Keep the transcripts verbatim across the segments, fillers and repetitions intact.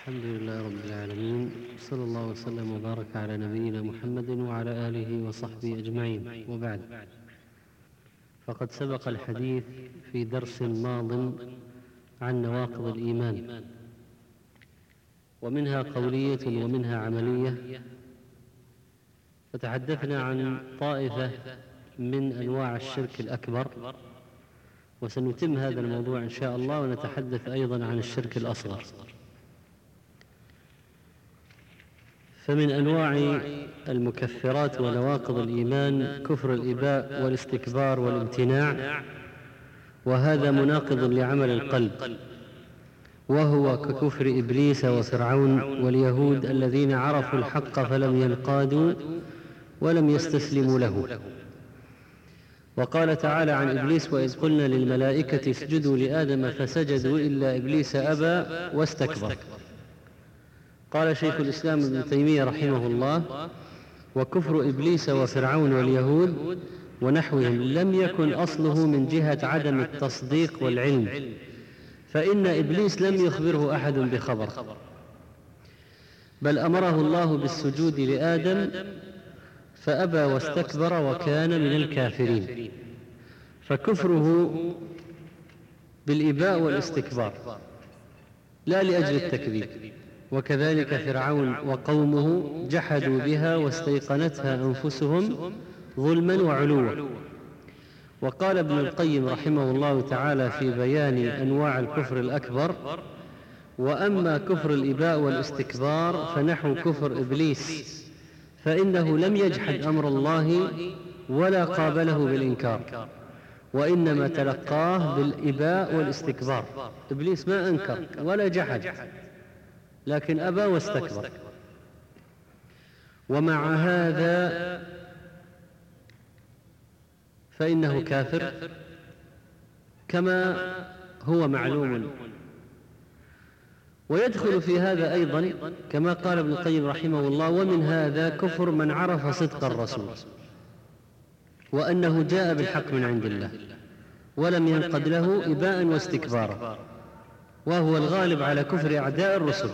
الحمد لله رب العالمين، صلى الله وسلم وبارك على نبينا محمد وعلى آله وصحبه أجمعين، وبعد. فقد سبق الحديث في درس ماض عن نواقض الإيمان، ومنها قولية ومنها عملية، فتحدثنا عن طائفة من أنواع الشرك الأكبر، وسنتم هذا الموضوع إن شاء الله، ونتحدث أيضا عن الشرك الأصغر. فمن أنواع المكفرات ونواقض الإيمان كفر الإباء والاستكبار والامتناع، وهذا مناقض لعمل القلب، وهو ككفر إبليس وفرعون واليهود الذين عرفوا الحق فلم ينقادوا ولم يستسلموا له. وقال تعالى عن إبليس: وإذ قلنا للملائكة اسجدوا لآدم فسجدوا إلا إبليس أبى واستكبر. قال شيخ الإسلام ابن تيمية رحمه الله: وكفر إبليس وفرعون واليهود ونحوهم لم يكن أصله من جهة عدم التصديق والعلم، فإن إبليس لم يخبره أحد بخبر، بل أمره الله بالسجود لآدم فأبى واستكبر وكان من الكافرين، فكفره بالإباء والاستكبار لا لأجل التكذيب. وكذلك فرعون وقومه جحدوا بها واستيقنتها أنفسهم ظلما وعلوا. وقال ابن القيم رحمه الله تعالى في بيان أنواع الكفر الأكبر: وأما كفر الإباء والاستكبار فنحو كفر إبليس، فإنه لم يجحد أمر الله ولا قابله بالإنكار، وإنما تلقاه بالإباء والاستكبار. إبليس ما أنكر ولا جحد، لكن أبى واستكبر. ومع هذا فإنه كافر كما هو معلوم. ويدخل في هذا أيضا كما قال ابن القيم رحمه الله: ومن هذا كفر من عرف صدق الرسول وأنه جاء بالحق من عند الله ولم ينقد له إباء واستكبارا، وهو الغالب على كفر أعداء الرسل.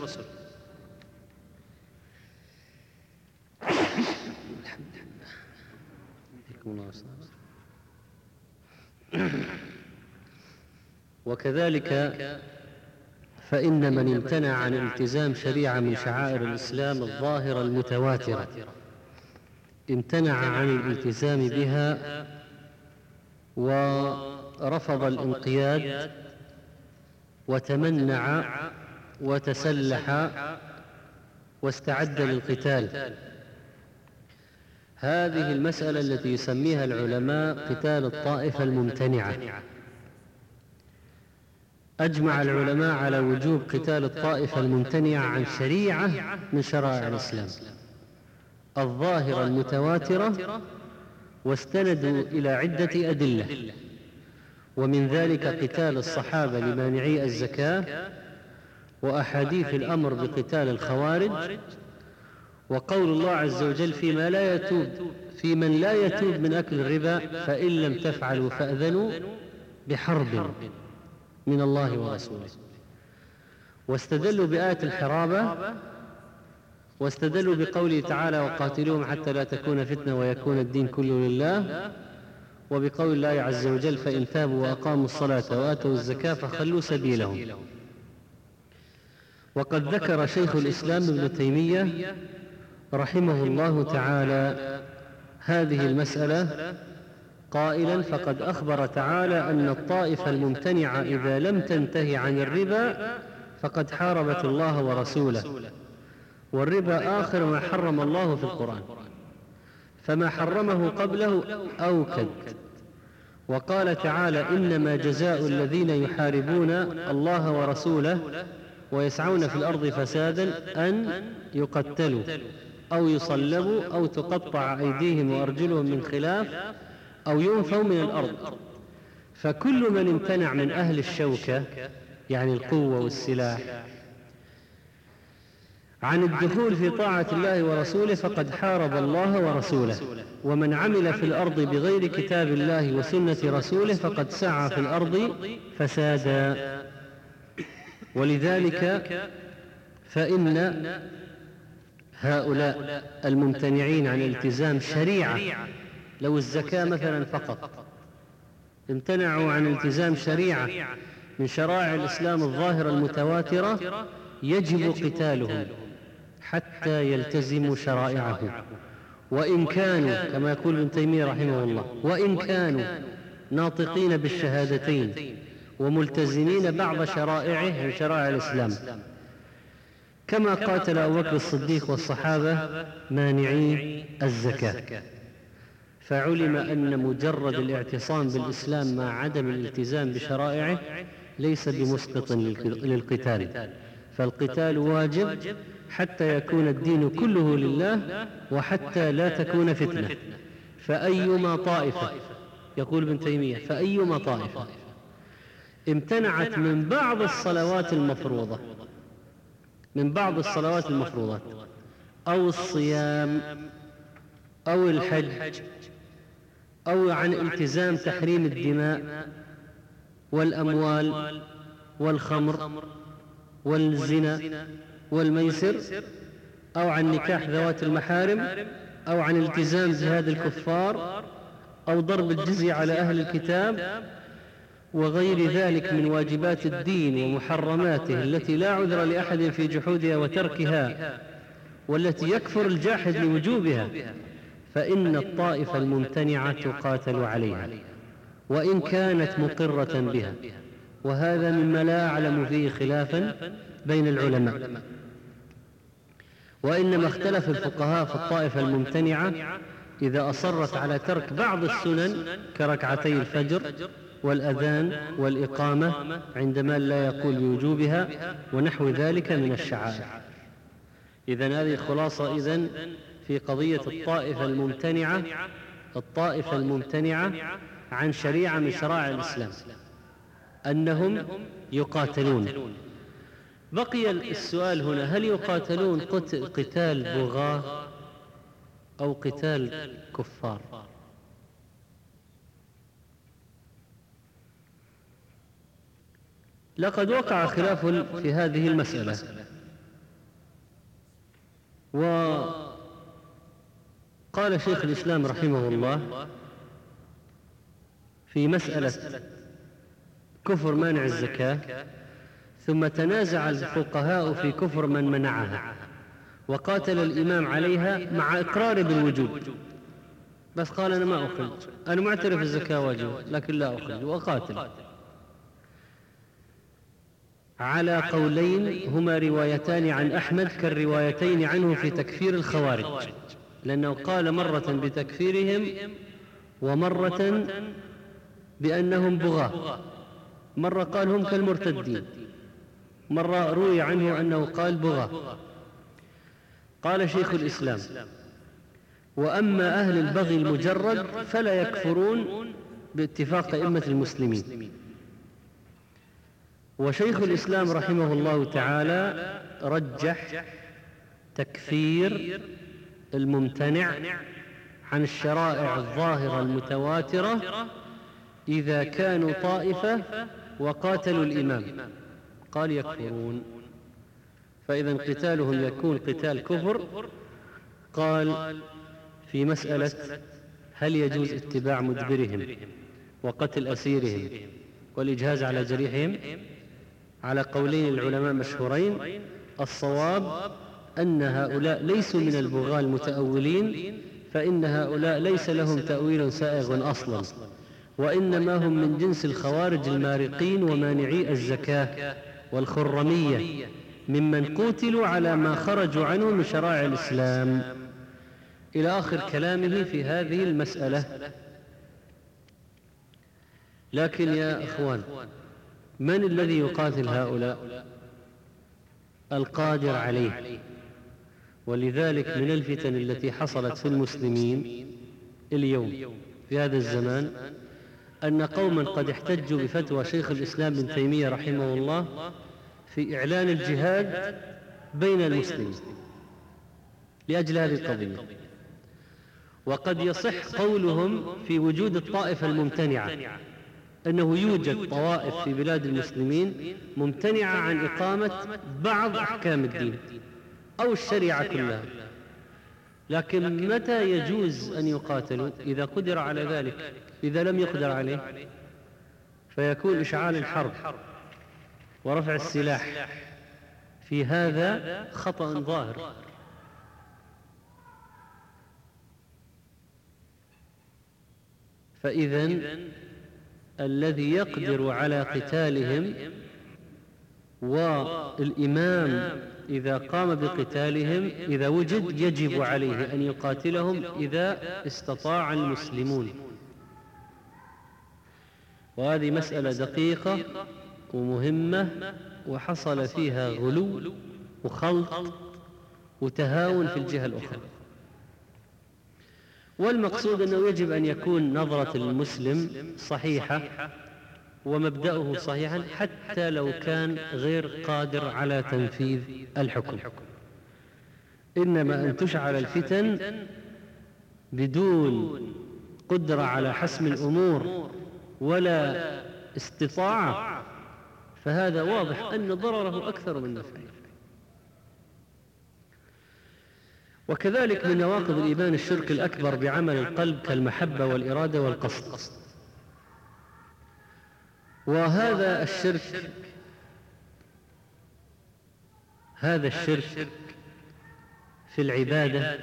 وكذلك فإن من امتنع عن التزام شريعة من شعائر الإسلام الظاهرة المتواترة، امتنع عن الالتزام بها ورفض الانقياد وتمنع وتسلح واستعد للقتال، هذه المسألة التي يسميها العلماء قتال الطائفة الممتنعة. أجمع العلماء على وجوب قتال الطائفة الممتنعة عن شريعة من شرائع الإسلام الظاهرة المتواترة، واستندوا إلى عدة أدلة، ومن ذلك قتال الصحابة لمانعي الزكاة، وأحاديث الأمر بقتال الخوارج، وقول الله عز وجل فيما لا يتوب في من لا يتوب من أكل الربا: فإن لم تفعلوا فأذنوا بحرب من الله ورسوله. واستدلوا بآية الحرابة، واستدلوا بقوله تعالى: وقاتلوهم حتى لا تكون فتنة ويكون الدين كله لله، وبقول الله عز وجل: فإن تابوا وأقاموا الصلاة وآتوا الزكاة فخلوا سبيلهم. وقد ذكر شيخ الإسلام ابن تيمية رحمه الله تعالى هذه المسألة قائلا: فقد أخبر تعالى أن الطائفة الممتنعة إذا لم تنتهي عن الربا فقد حاربت الله ورسوله، والربا آخر ما حرم الله في القرآن، فما حرمه قبله أوكد. وقال تعالى: إنما جزاء الذين يحاربون الله ورسوله ويسعون في الأرض فسادا أن يقتلوا أو يصلبوا أو تقطع أيديهم وأرجلهم من خلاف أو ينفوا من الأرض. فكل من امتنع من أهل الشوكة، يعني القوة والسلاح، عن الدخول في طاعة الله ورسوله فقد حارب الله ورسوله. ومن عمل في الأرض بغير كتاب الله وسنة رسوله فقد سعى في الأرض فسادا. ولذلك فإن هؤلاء الممتنعين عن التزام شريعة، لو الزكاة مثلا فقط امتنعوا عن التزام شريعة من شرائع الإسلام الظاهرة المتواترة، يجب قتالهم حتى يلتزموا شرائعه، وإن كانوا كما يقول ابن تيمية رحمه الله، وإن كانوا ناطقين بالشهادتين وملتزمين بعض شرائعه من شرائع الإسلام، كما قاتل أبو بكر الصديق والصحابة مانعي الزكاة. فعلم أن مجرد الاعتصام بالإسلام مع عدم الالتزام بشرائعه ليس بمسقط للقتال، فالقتال واجب حتى يكون الدين كله لله وحتى لا تكون فتنة. فأيما طائفة، يقول ابن تيمية، فأيما طائفة امتنعت من بعض الصلوات المفروضة من بعض الصلوات المفروضات أو الصيام أو الحج أو عن التزام تحريم الدماء والأموال والخمر والزنا والميسر، أو عن نكاح ذوات المحارم، أو عن التزام جهاد الكفار، أو ضرب الجزية على أهل الكتاب، وغير ذلك من واجبات الدين ومحرماته التي لا عذر لأحد في جحودها وتركها، والتي يكفر الجاحد لوجوبها، فإن الطائفة الممتنعة تقاتل عليها وإن كانت مقرة بها. وهذا مما لا أعلم فيه خلافا بين العلماء، وإنما اختلف الفقهاء في الطائفة الممتنعة إذا أصرت على ترك بعض السنن كركعتي الفجر والأذان والإقامة عندما لا يقول بوجوبها ونحو ذلك من الشعائر. إذن هذه خلاصة إذن في قضية الطائفة الممتنعة الطائفة الممتنعة عن شريعة من شرائع الإسلام، أنهم يقاتلون. بقي السؤال هنا: هل يقاتلون قتال بغاة أو قتال كفار؟ لقد وقع خلاف في هذه المسألة، وقال شيخ الإسلام رحمه الله في مسألة كفر مانع الزكاة، ثم تنازع الفقهاء في كفر من منعها، وقاتل الإمام عليها مع إقرار بالوجوب، بس قال أنا ما أخرج، أنا معترف الزكاة واجبة لكن لا أخرج، وقاتل على قولين هما روايتان عن أحمد كالروايتين عنه في تكفير الخوارج، لأنه قال مرة بتكفيرهم ومرة بأنهم بغاة، مرة قال هم كالمرتدين، مرة روي عنه أنه قال بغاة. قال شيخ الإسلام: وأما أهل البغي المجرد فلا يكفرون باتفاق أئمة المسلمين. وشيخ الإسلام رحمه الله تعالى رجح تكفير الممتنع عن الشرائع الظاهرة المتواترة إذا كانوا طائفة وقاتلوا الإمام، قال يكفرون، فإذا قتالهم يكون قتال كفر. قال في مسألة هل يجوز اتباع مدبرهم وقتل أسيرهم والإجهاز على جريحهم، على قولين العلماء مشهورين: الصواب أن هؤلاء ليسوا من البغاة المتأولين، فإن هؤلاء ليس لهم تأويل سائغ أصلا، وإنما هم من جنس الخوارج المارقين ومانعي الزكاة والخرمية ممن قتلوا على ما خرجوا عنه من شرائع الإسلام، إلى آخر كلامه في هذه المسألة. لكن يا أخوان، من الذي يقاتل هؤلاء؟ القادر عليه. ولذلك من الفتن التي حصلت في المسلمين اليوم في هذا الزمان أن قوما قد احتجوا بفتوى شيخ الإسلام ابن تيمية رحمه الله في إعلان الجهاد بين المسلمين لأجل هذه القضية، وقد يصح قولهم في وجود الطائفة الممتنعة، أنه يوجد طوائف في بلاد المسلمين ممتنعة عن إقامة بعض أحكام الدين أو الشريعة كلها، لكن متى يجوز أن يقاتلوا؟ إذا قدر على ذلك. إذا لم يقدر عليه فيكون إشعال الحرب ورفع السلاح في هذا خطأ ظاهر. فإذن الذي يقدر على قتالهم، والإمام إذا قام بقتالهم إذا وجد يجب عليه أن يقاتلهم إذا استطاع المسلمون. وهذه مسألة دقيقة ومهمة، وحصل فيها غلو وخلط وتهاون في الجهة الأخرى. والمقصود أنه يجب أن يكون نظرة المسلم صحيحة ومبدأه صحيحا حتى لو كان غير قادر على تنفيذ الحكم. إنما أن تشعل الفتن بدون قدرة على حسم الأمور ولا استطاعة فهذا واضح أن ضرره أكثر من نفعه. وكذلك من نواقض الإيمان الشرك الأكبر بعمل القلب كالمحبة والإرادة والقصد. وهذا الشرك هذا الشرك في العبادة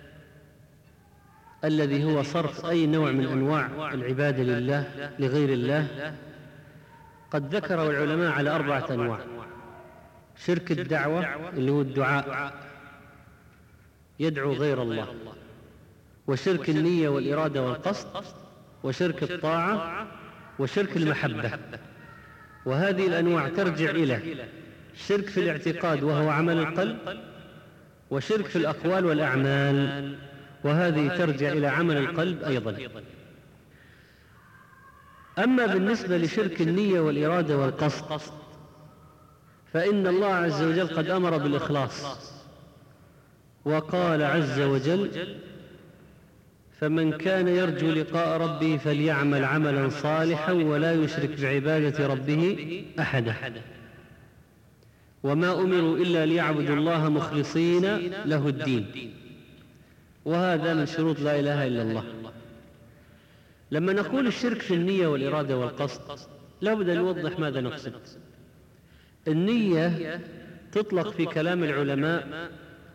الذي هو صرف أي نوع من أنواع العبادة لله لغير الله قد ذكره العلماء على أربعة أنواع: شرك الدعوة اللي هو الدعاء، يدعو غير الله، وشرك النية والإرادة والقصد، وشرك الطاعة، وشرك المحبة. وهذه الأنواع ترجع إلى شرك في الاعتقاد وهو عمل القلب، وشرك في الأقوال والأعمال وهذه ترجع إلى عمل القلب أيضا. أما بالنسبة لشرك النية والإرادة والقصد فإن الله عز وجل قد أمر بالإخلاص، وقال عز وجل: فمن كان يرجو لقاء ربه فليعمل عملا صالحا ولا يشرك بعبادة ربه أحدا. وما أمروا إلا ليعبدوا الله مخلصين له الدين. وهذا من شروط لا إله إلا الله. لما نقول الشرك في النية والإرادة والقصد لابد أن نوضح ماذا نقصد. النية تطلق في كلام العلماء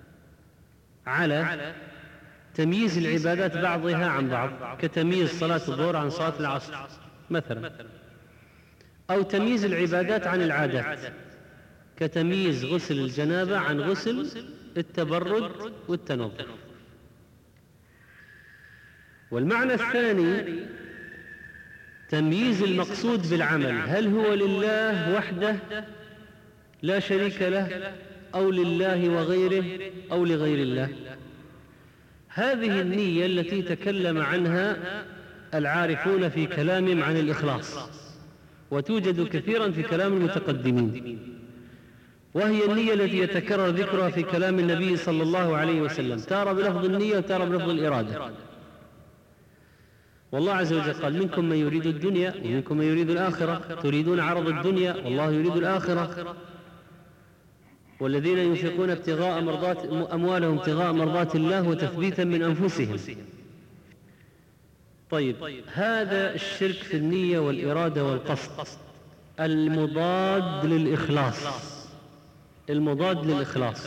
على تمييز العبادات بعضها عن بعض، كتمييز صلاة الظهر عن صلاة العصر مثلا، أو تمييز العبادات عن العادات، كتمييز غسل الجنابة عن غسل التبرد والتنظف. والمعنى الثاني تمييز المقصود بالعمل، هل هو لله وحده لا شريك له، أو لله وغيره، أو لغير الله. هذه النية التي تكلم عنها العارفون في كلامهم عن الإخلاص، وتوجد كثيرا في كلام المتقدمين، وهي النية التي يتكرر ذكرها في كلام النبي صلى الله عليه وسلم، تارة بلفظ النية وتارة بلفظ الإرادة. والله عز وجل قال: منكم من يريد الدنيا ومنكم من يريد الآخرة، تريدون عرض الدنيا والله يريد الآخرة، والذين ينفقون ابتغاء مرضات أموالهم ابتغاء مرضات الله وتثبيتا من أنفسهم. طيب، هذا الشرك في النية والإرادة والقصد المضاد للإخلاص، المضاد للإخلاص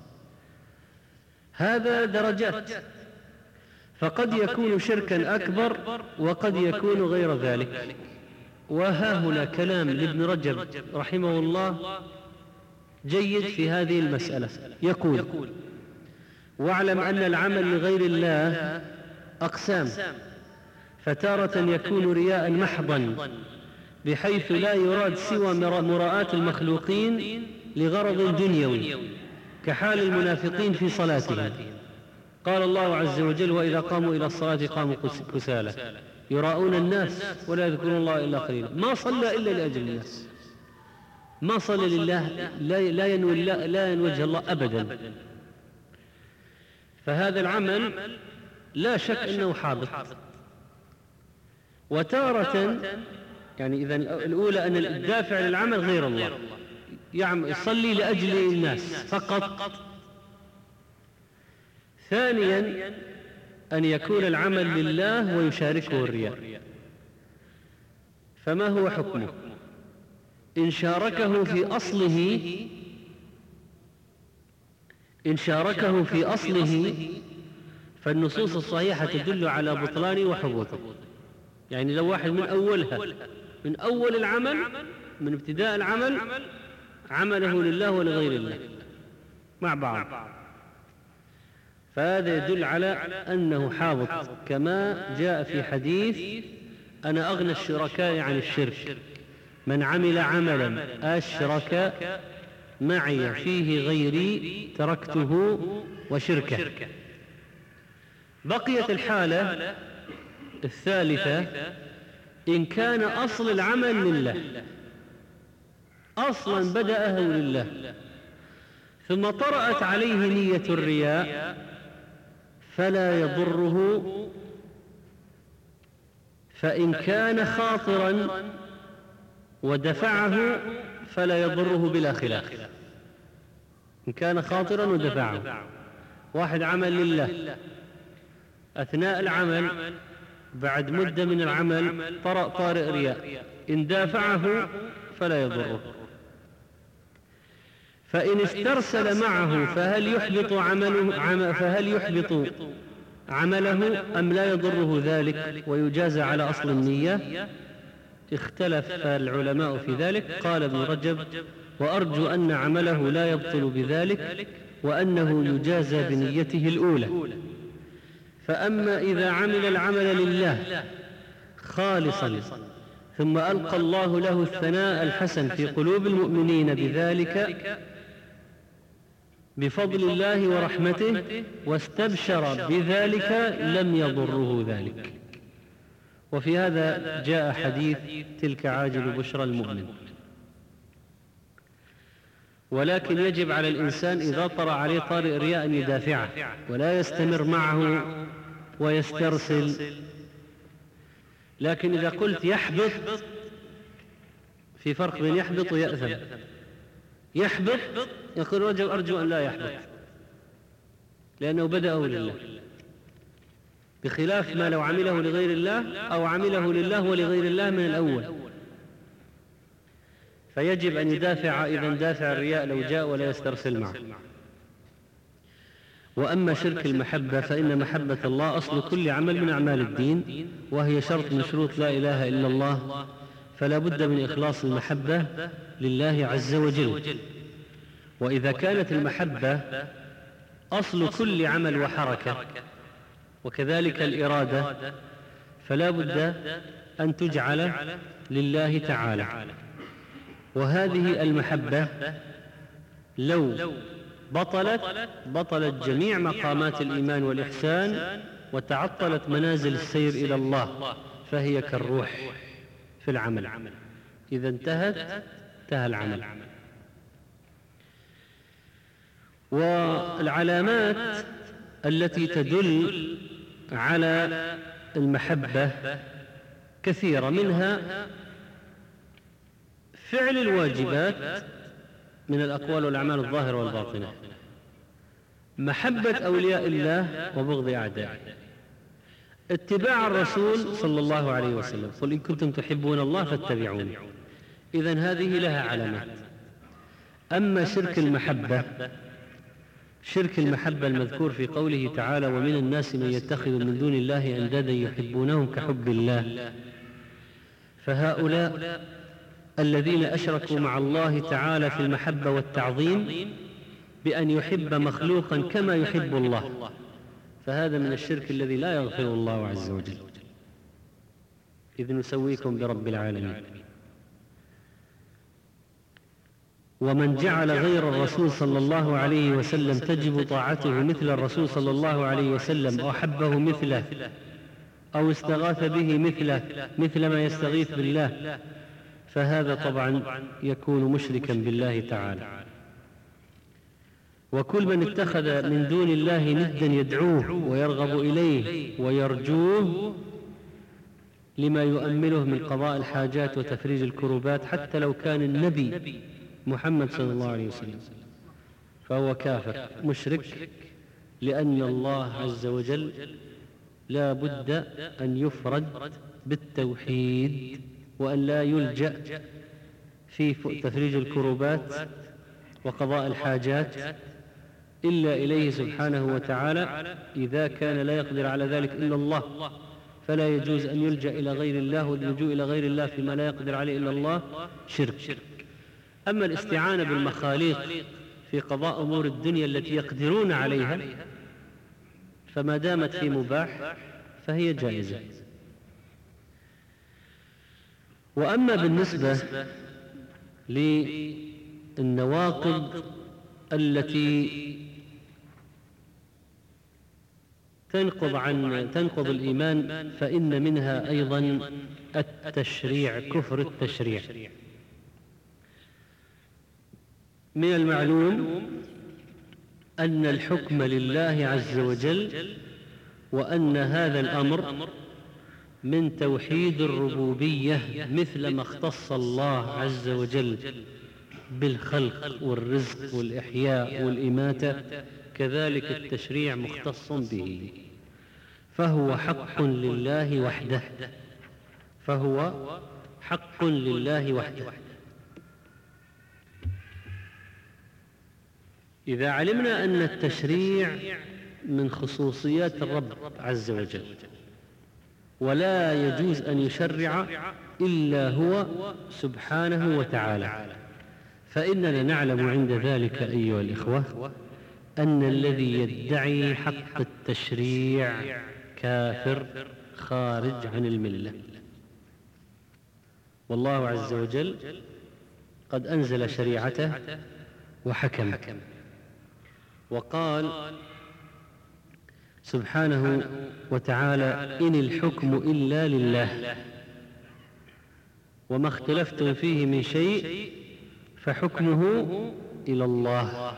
هذا درجات، فقد يكون شركا أكبر وقد يكون غير ذلك. وها هنا كلام لابن رجب رحمه الله جيد في هذه المسألة، يقول: واعلم أن العمل لغير الله أقسام، فتارة يكون رياء محضا بحيث لا يراد سوى مراءة المخلوقين لغرض دنيوي، كحال المنافقين في صلاتهم. قال الله عز وجل: وإذا قاموا إلى الصلاة قاموا كسالى يراءون الناس ولا يذكرون الله إلا قليلا. ما صلى إلا لأجل الناس، ما صلى لله، لا ينوي لا ينوي وجه الله أبدا. فهذا العمل لا شك أنه حاضر. وتارة يعني إذن الأولى أن الدافع للعمل غير الله، يعني يصلي لأجل الناس فقط. ثانيا أن يكون العمل لله ويشاركه الرياء. فما هو حكمه؟ إن شاركه في أصله إن شاركه في أصله فالنصوص الصحيحة تدل على بطلانه وحبوطه. يعني لو واحد من أولها من أول العمل من ابتداء العمل عمله لله ولغير الله مع بعض، فهذا يدل على أنه حابط، كما جاء في حديث أنا أغنى الشركاء عن الشرك، من عمل عملا أشرك معي فيه غيري تركته وشركه. بقيت الحالة الثالثة إن كان أصل العمل لله، أصلا بدأه لله ثم طرأت عليه نية الرياء فلا يضره، فإن كان خاطرا ودفعه فلا يضره بلا خلاف. إن كان خاطرا ودفعه، واحد عمل لله، أثناء العمل بعد مدة من العمل طرأ طارئ رياء، إن دافعه فلا يضره. فإن استرسل معه فهل يحبط عمله عم فهل يحبط عمله أم لا يضره ذلك ويجازى على أصل النية؟ اختلف العلماء في ذلك. قال ابن رجب: وأرجو أن عمله لا يبطل بذلك وأنه يجازى بنيته الأولى. فأما إذا عمل العمل لله خالصا ثم ألقى الله له الثناء الحسن في قلوب المؤمنين بذلك بفضل الله ورحمته واستبشر بذلك لم يضره ذلك. وفي هذا جاء حديث تلك عاجل بشرى المؤمن. ولكن يجب على الإنسان إذا طرأ عليه طارئ رياء أن يدافعه ولا يستمر معه ويسترسل. لكن إذا قلت يحبط، في فرق بين يحبط ويأثم. يحبط يقول رجل أرجو أن لا يحبط لأنه بدأه لله، بخلاف ما لو عمله لغير الله أو عمله لله ولغير الله من الأول. فيجب أن يدافع إذا دافع الرياء لو جاء ولا يسترسل معه. وأما شرك المحبة فإن محبة الله أصل كل عمل من أعمال الدين، وهي شرط من شروط لا إله إلا الله، فلا بد من إخلاص المحبة لله عز وجل. وإذا كانت المحبة أصل كل عمل وحركة وكذلك الإرادة فلا بد أن تجعل لله تعالى. وهذه المحبة لو بطلت بطلت جميع مقامات الإيمان والإحسان وتعطلت منازل السير إلى الله، فهي كالروح في العمل، إذا انتهت انتهى العمل. والعلامات التي تدل على المحبة كثيرة، منها فعل الواجبات من الأقوال والأعمال الظاهرة والباطنة، محبة أولياء الله وبغض أعدائه، اتباع الرسول صلى الله عليه وسلم، قل إن كنتم تحبون الله فاتبعوني. إذن هذه لها علامات. أما شرك المحبة، شرك المحبة المذكور في قوله تعالى: ومن الناس من يتخذ من دون الله أندادا يحبونهم كحب الله، فهؤلاء الذين أشركوا مع الله تعالى في المحبة والتعظيم بأن يحب مخلوقا كما يحب الله، فهذا من الشرك الذي لا يغفر الله عز وجل، إذ نسويكم برب العالمين. ومن جعل غير الرسول صلى الله عليه وسلم تجب طاعته مثل الرسول صلى الله عليه وسلم، أو أحبه مثله، أو استغاث به مثله مثل ما يستغيث بالله، فهذا طبعا يكون مشركا بالله تعالى. وكل من اتخذ من دون الله ندا يدعوه ويرغب إليه ويرجوه لما يؤمله من قضاء الحاجات وتفريج الكروبات، حتى لو كان النبي محمد صلى الله عليه وسلم، فهو كافر مشرك، لأن الله عز وجل لا بد أن يفرد بالتوحيد، وأن لا يلجأ في تفريج الكروبات وقضاء الحاجات إلا إليه سبحانه وتعالى. إذا كان لا يقدر على ذلك إلا الله فلا يجوز أن يلجأ إلى غير الله، واللجوء إلى غير الله فيما لا يقدر عليه إلا الله شرك. أما الاستعانة بالمخاليق في قضاء أمور الدنيا التي يقدرون عليها فما دامت في مباح فهي جائزة. وأما بالنسبة للنواقض التي تنقض عن تنقض الإيمان فإن منها أيضا التشريع، كفر التشريع. من المعلوم أن الحكم لله عز وجل، وأن هذا الأمر من توحيد الربوبية، مثل ما اختص الله عز وجل بالخلق والرزق والإحياء والإماتة، كذلك التشريع مختص به، فهو حق لله وحده، فهو حق لله وحده. إذا علمنا أن التشريع من خصوصيات الرب عز وجل، ولا يجوز أن يشرع إلا هو سبحانه وتعالى، فإننا نعلم عند ذلك أيها الإخوة أن الذي يدعي حق التشريع كافر خارج عن الملة. والله عز وجل قد أنزل شريعته وحكم، وقال سبحانه وتعالى: إن الحكم إلا لله وما اختلفتم فيه من شيء فحكمه إلى الله.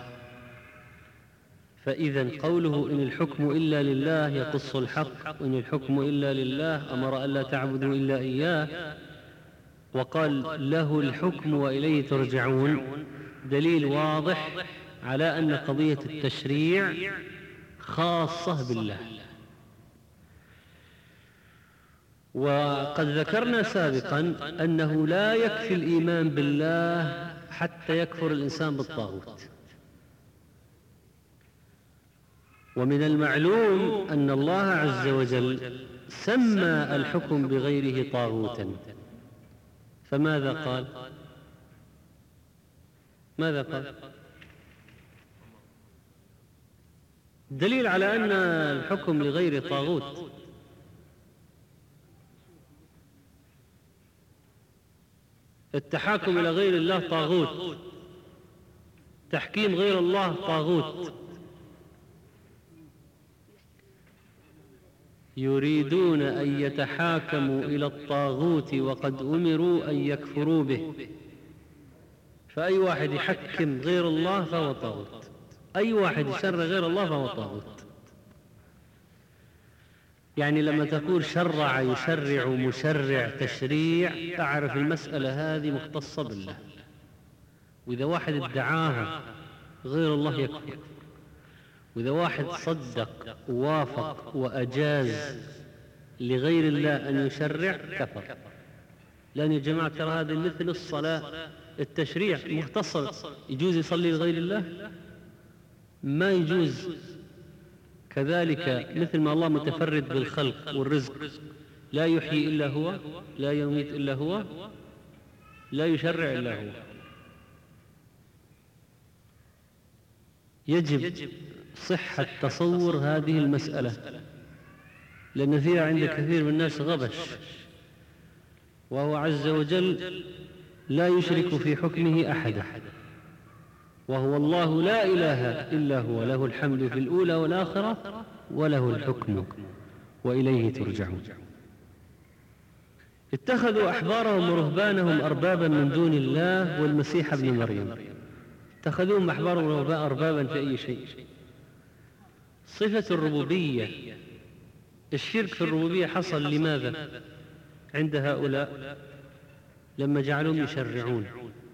فإذا قوله إن الحكم إلا لله يقص الحق، إن الحكم إلا لله أمر ألا تعبدوا إلا إياه، وقال له الحكم وإليه ترجعون، دليل واضح على أن قضية التشريع خاصة بالله. وقد ذكرنا سابقا أنه لا يكفي الإيمان بالله حتى يكفر الإنسان بالطاغوت. ومن المعلوم أن الله عز وجل سمى الحكم بغيره طاغوتا، فماذا قال؟ ماذا قال؟ دليل على أن الحكم لغير طاغوت. التحاكم إلى غير الله طاغوت، تحكيم غير الله طاغوت. يريدون أن يتحاكموا إلى الطاغوت وقد أمروا أن يكفروا به. فأي واحد يحكم غير الله فهو طاغوت، أي واحد يشرع غير الله فهو طاغوت. يعني لما تقول شرع يشرع مشرع تشريع، تعرف المسألة هذه مختصة بالله. وإذا واحد ادعاها غير الله يكفر، وإذا واحد صدق ووافق وأجاز لغير الله أن يشرع كفر. لأن يا جماعة ترى هذا مثل الصلاة، التشريع مختص. يجوز يصلي لغير الله؟ ما يجوز. كذلك مثل ما الله متفرد بالخلق والرزق، لا يحيي إلا هو، لا يميت إلا هو، لا يشرع إلا هو. يجب صحة تصور هذه المسألة، لأن فيها عند كثير من الناس غبش. وهو عز وجل لا يشرك في حكمه أحدا، وهو الله لا إله إلا هو، له الحمد في الأولى والآخرة وله الحكم وإليه ترجعون. اتخذوا أحبارهم ورهبانهم أربابا من دون الله والمسيح ابن مريم. اتخذوهم أحبارهم ورهبانهم أربابا في أي شيء؟ صفة الربوبية، الشرك في الربوبية حصل لماذا؟ عند هؤلاء لما جعلهم يشرعون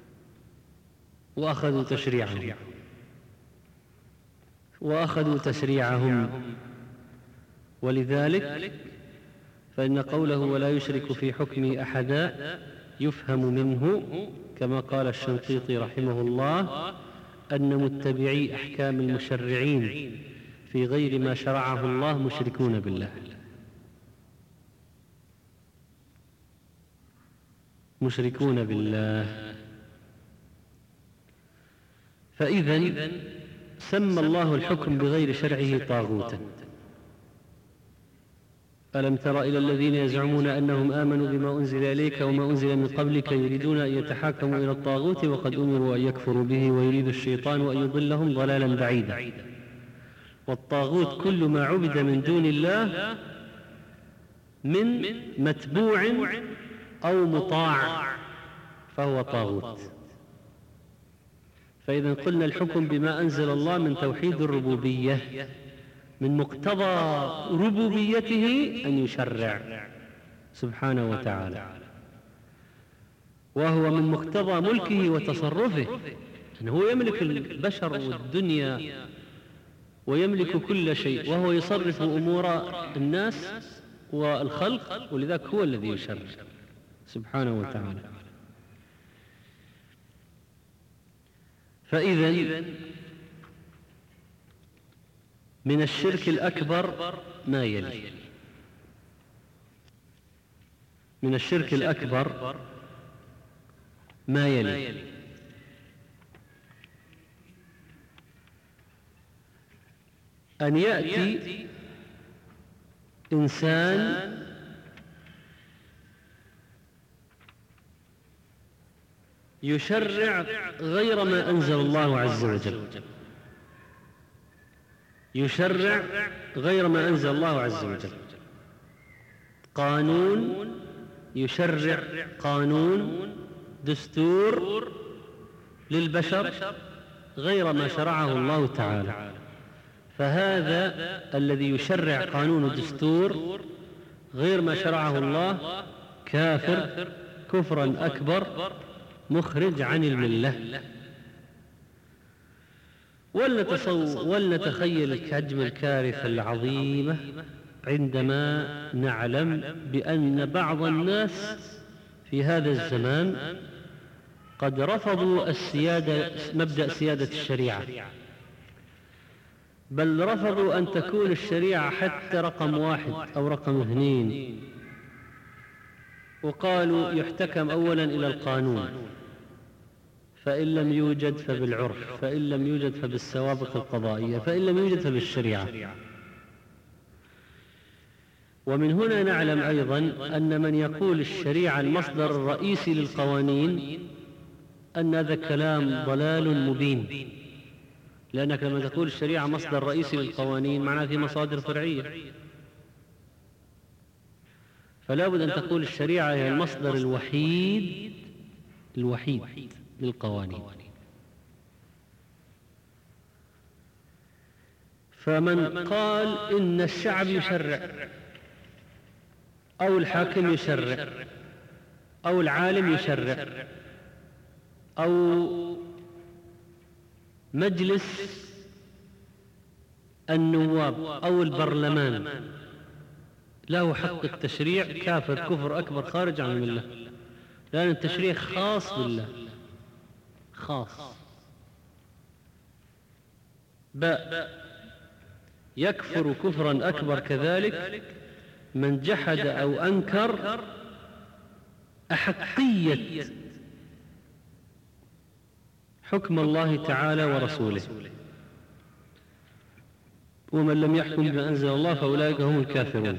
وأخذوا تشريعهم وأخذوا تشريعهم ولذلك فإن قوله ولا يشرك في حكمه أحدا يفهم منه كما قال الشنقيطي رحمه الله أن متبعي أحكام المشرعين في غير ما شرعه الله مشركون بالله مشركون بالله. فإذا سمى الله الحكم بغير شرعه طاغوتا. ألم تر إلى الذين يزعمون أنهم آمنوا بما أنزل إليك وما أنزل من قبلك يريدون أن يتحاكموا إلى الطاغوت وقد أمروا أن يكفروا به ويريد الشيطان أن يضلهم ضلالا بعيدا. والطاغوت كل ما عبد من دون الله من متبوع أو مطاع فهو طاغوت. فإذا قلنا الحكم بما أنزل الله من توحيد الربوبية من مقتضى ربوبيته أن يشرع سبحانه وتعالى، وهو من مقتضى ملكه وتصرفه أنه هو يملك البشر والدنيا ويملك كل شيء وهو يصرف أمور الناس والخلق، ولذلك هو الذي يشرع سبحانه وتعالى. فإذا من الشرك الأكبر ما يلي. من الشرك الأكبر ما يلي: أن يأتي إنسان يشرع غير ما أنزل الله عز وجل، يشرع غير ما أنزل الله عز وجل، قانون يشرع قانون دستور للبشر غير ما شرعه الله تعالى، فهذا الذي يشرع قانون الدستور غير ما شرعه الله كافر كفرا أكبر مخرج عن الملة. ولنتخيل الحجم الكارثة العظيمة عندما نعلم بأن بعض الناس في هذا الزمان قد رفضوا السيادة مبدأ سيادة الشريعة، بل رفضوا أن تكون الشريعة حتى رقم واحد أو رقم اثنين، وقالوا يحتكم أولا إلى القانون، فإن لم يوجد فبالعرف، فإن لم يوجد فبالسوابق القضائية، فإن لم يوجد فبالشريعة. ومن هنا نعلم أيضا أن من يقول الشريعة المصدر الرئيسي للقوانين أن هذا كلام ضلال مبين، لأنك لما تقول الشريعة مصدر رئيسي للقوانين معناه في مصادر فرعية، فلا بد أن تقول الشريعة هي المصدر الوحيد الوحيد للقوانين. فمن قال إن الشعب يشرع أو الحاكم يشرع أو العالم يشرع أو مجلس النواب أو البرلمان له حق التشريع، كافر كفر أكبر خارج عن الملة، لأن التشريع خاص بالله خاص. باء يكفر كفرا أكبر كذلك من جحد أو أنكر أحقية حكم الله تعالى ورسوله، ومن لم يحكم بما أنزل الله فأولئك هم الكافرون.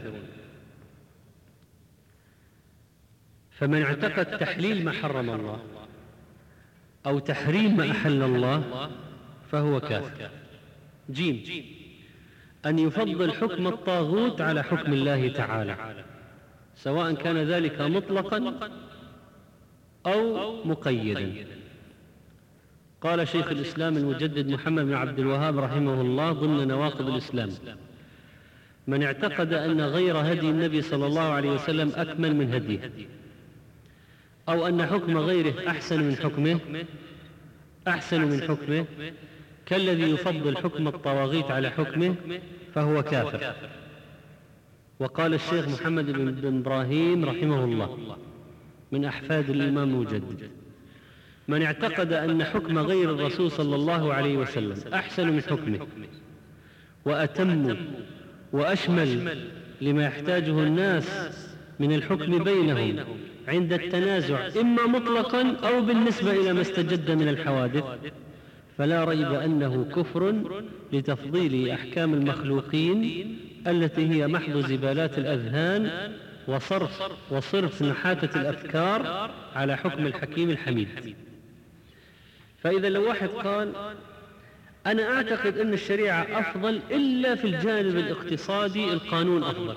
فمن اعتقد تحليل ما حرم الله أو تحريم ما أحل الله فهو كافر. جيم أن يفضل حكم الطاغوت على حكم الله تعالى، سواء كان ذلك مطلقا أو مقيدا. قال شيخ الإسلام المجدد محمد بن عبد الوهاب رحمه الله ضمن نواقض الإسلام: من اعتقد أن غير هدي النبي صلى الله عليه وسلم أكمل من هديه، أو أن حكم غيره أحسن من حكمه أحسن من حكمه كالذي يفضل حكم الطواغيت على حكمه، فهو كافر. وقال الشيخ محمد بن إبراهيم رحمه الله من أحفاد الإمام المجدد: من اعتقد أن حكم غير الرسول صلى الله عليه وسلم أحسن من حكمه وأتم وأشمل لما يحتاجه الناس من الحكم بينهم عند التنازع، إما مطلقا أو بالنسبة إلى ما استجد من الحوادث، فلا ريب أنه كفر لتفضيل أحكام المخلوقين التي هي محض زبالات الأذهان وصرف وصرف نحاتة الأفكار على حكم الحكيم الحميد. فإذا لو واحد قال أنا أعتقد أن الشريعة أفضل إلا في الجانب الاقتصادي القانون أفضل،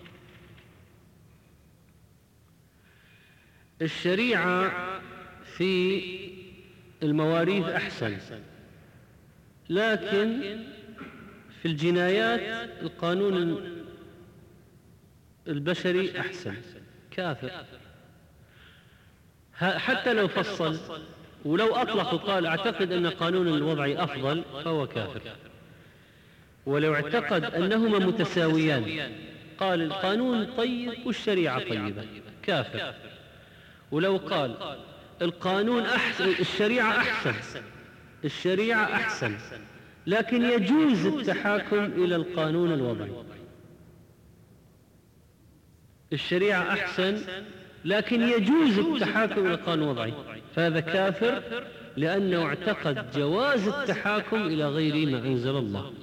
الشريعة في المواريث أحسن، لكن في الجنايات القانون البشري أحسن، كافر. حتى لو فصل ولو أطلق وقال أعتقد أن قانون الوضعي أفضل فهو كافر. ولو اعتقد أنهما متساويان قال القانون طيب والشريعة طيبة، كافر. ولو قال القانون أحسن الشريعة أحسن الشريعة أحسن لكن يجوز التحاكم إلى القانون الوضعي، الشريعة أحسن لكن يجوز التحاكم إلى القانون الوضعي، فهذا كافر لأنه اعتقد جواز التحاكم إلى غير ما أنزل الله.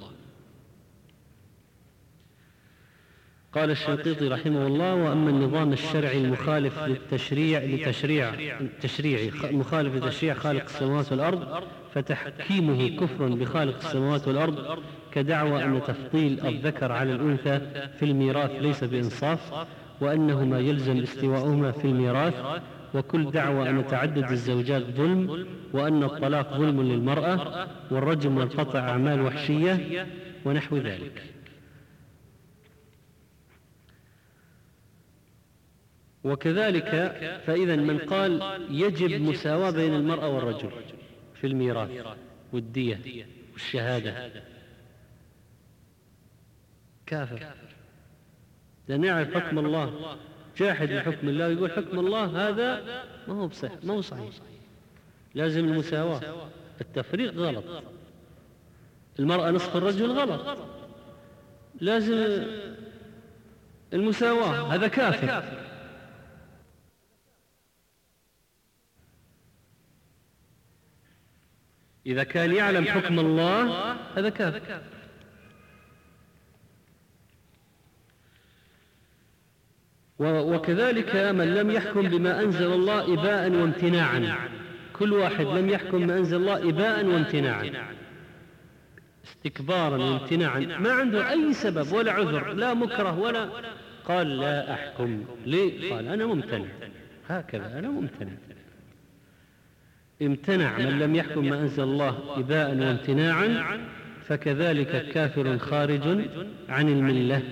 قال الشنقيطي رحمه الله: وأما النظام الشرعي المخالف للتشريع لتشريع التشريعي مخالف لتشريع خالق السماوات والأرض فتحكيمه كفر بخالق السماوات والأرض، كدعوى أن تفضيل الذكر على الأنثى في الميراث ليس بإنصاف، وأنهما يلزم استواؤهما في الميراث، وكل دعوى أن تعدد الزوجات ظلم، وأن الطلاق ظلم للمرأة، والرجم والقطع أعمال وحشية، ونحو ذلك. وكذلك فإذا من قال يجب مساواة بين المرأة والرجل في الميراث والدية والشهادة كافر، لأن يعرف حكم الله، جاحد لحكم الله ويقول حكم الله هذا ما هو بصح ما هو صحيح، لازم المساواة، التفريق غلط، المرأة نصف الرجل غلط، لازم المساواة، هذا كافر. إذا كان يعلم حكم الله هذا كافر. وكذلك من لم يحكم بما أنزل الله إباء وامتناعا، كل واحد لم يحكم ما أنزل الله إباء وامتناعا، استكبارا وامتناعا، ما عنده أي سبب ولا عذر، لا مكره ولا قال لا أحكم، ليه؟ قال أنا ممتنع، هكذا أنا ممتنع. امتنع من لم يحكم ما أنزل الله إباء وامتناعا، فكذلك كافر خارج عن الملة.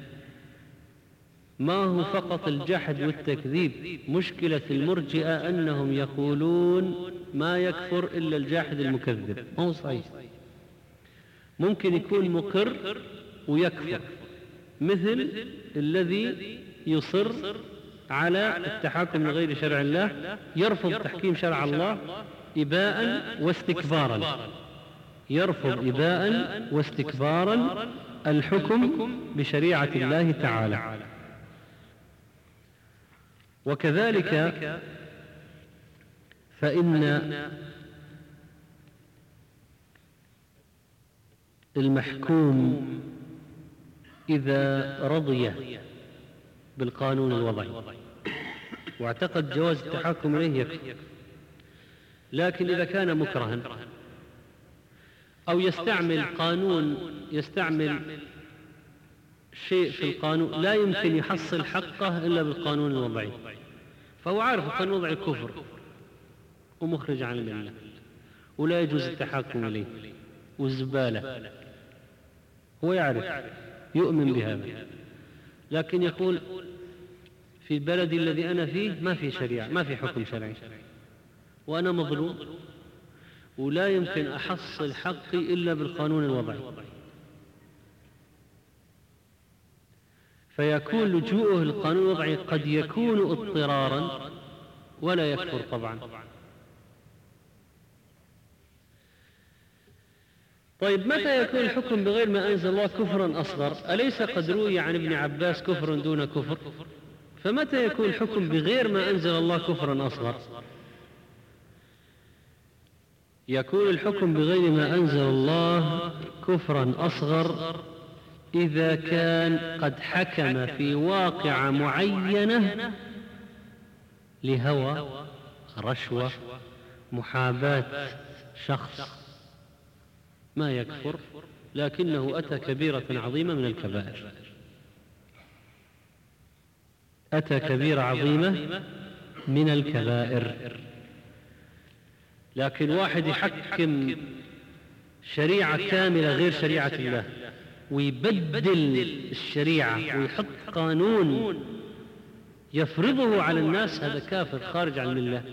ما هو فقط الجحد والتكذيب، مشكلة المرجئة أنهم يقولون ما يكفر إلا الجاحد المكذب، ما هو صحيح، ممكن يكون مقر ويكفر، مثل الذي يصر على التحاكم لغير شرع الله، يرفض تحكيم شرع الله إباء واستكبارا، يرفض إباء واستكبارا الحكم بشريعة الله تعالى. وكذلك فإن المحكوم إذا رضي بالقانون الوضعي واعتقد جواز التحاكم إليه يكفي، لكن إذا كان مكرها أو يستعمل قانون يستعمل شيء في القانون لا يمكن يحصل حقه إلا بالقانون الوضعي، فهو عارف القانون الوضعي كفر ومخرج عن الملة ولا يجوز التحاكم إليه والزبالة، هو يعرف يؤمن بهذا، لكن يقول في البلد الذي أنا فيه ما في شريعة، ما في حكم شرعي، وأنا مظلوم ولا يمكن أحصل حقي إلا بالقانون الوضعي، فيكون لجوءه للقانون الوضعي قد يكون اضطرارا ولا يكفر طبعا. طيب متى يكون الحكم بغير ما أنزل الله كفرا أصغر؟ أليس قد روي عن ابن عباس كفر دون كفر؟ فمتى يكون الحكم بغير ما أنزل الله كفرا أصغر؟ يكون الحكم بغير ما أنزل الله كفرا أصغر إذا كان قد حكم في واقعة معينة لهوى، رشوة، محاباة شخص، ما يكفر، لكنه أتى كبيرة عظيمة من الكبائر، أتى كبيرة عظيمة من الكبائر. لكن واحد يحكم شريعة كاملة غير شريعة الله ويبدل الشريعة ويحط قانون يفرضه على الناس، هذا كافر خارج عن الملة.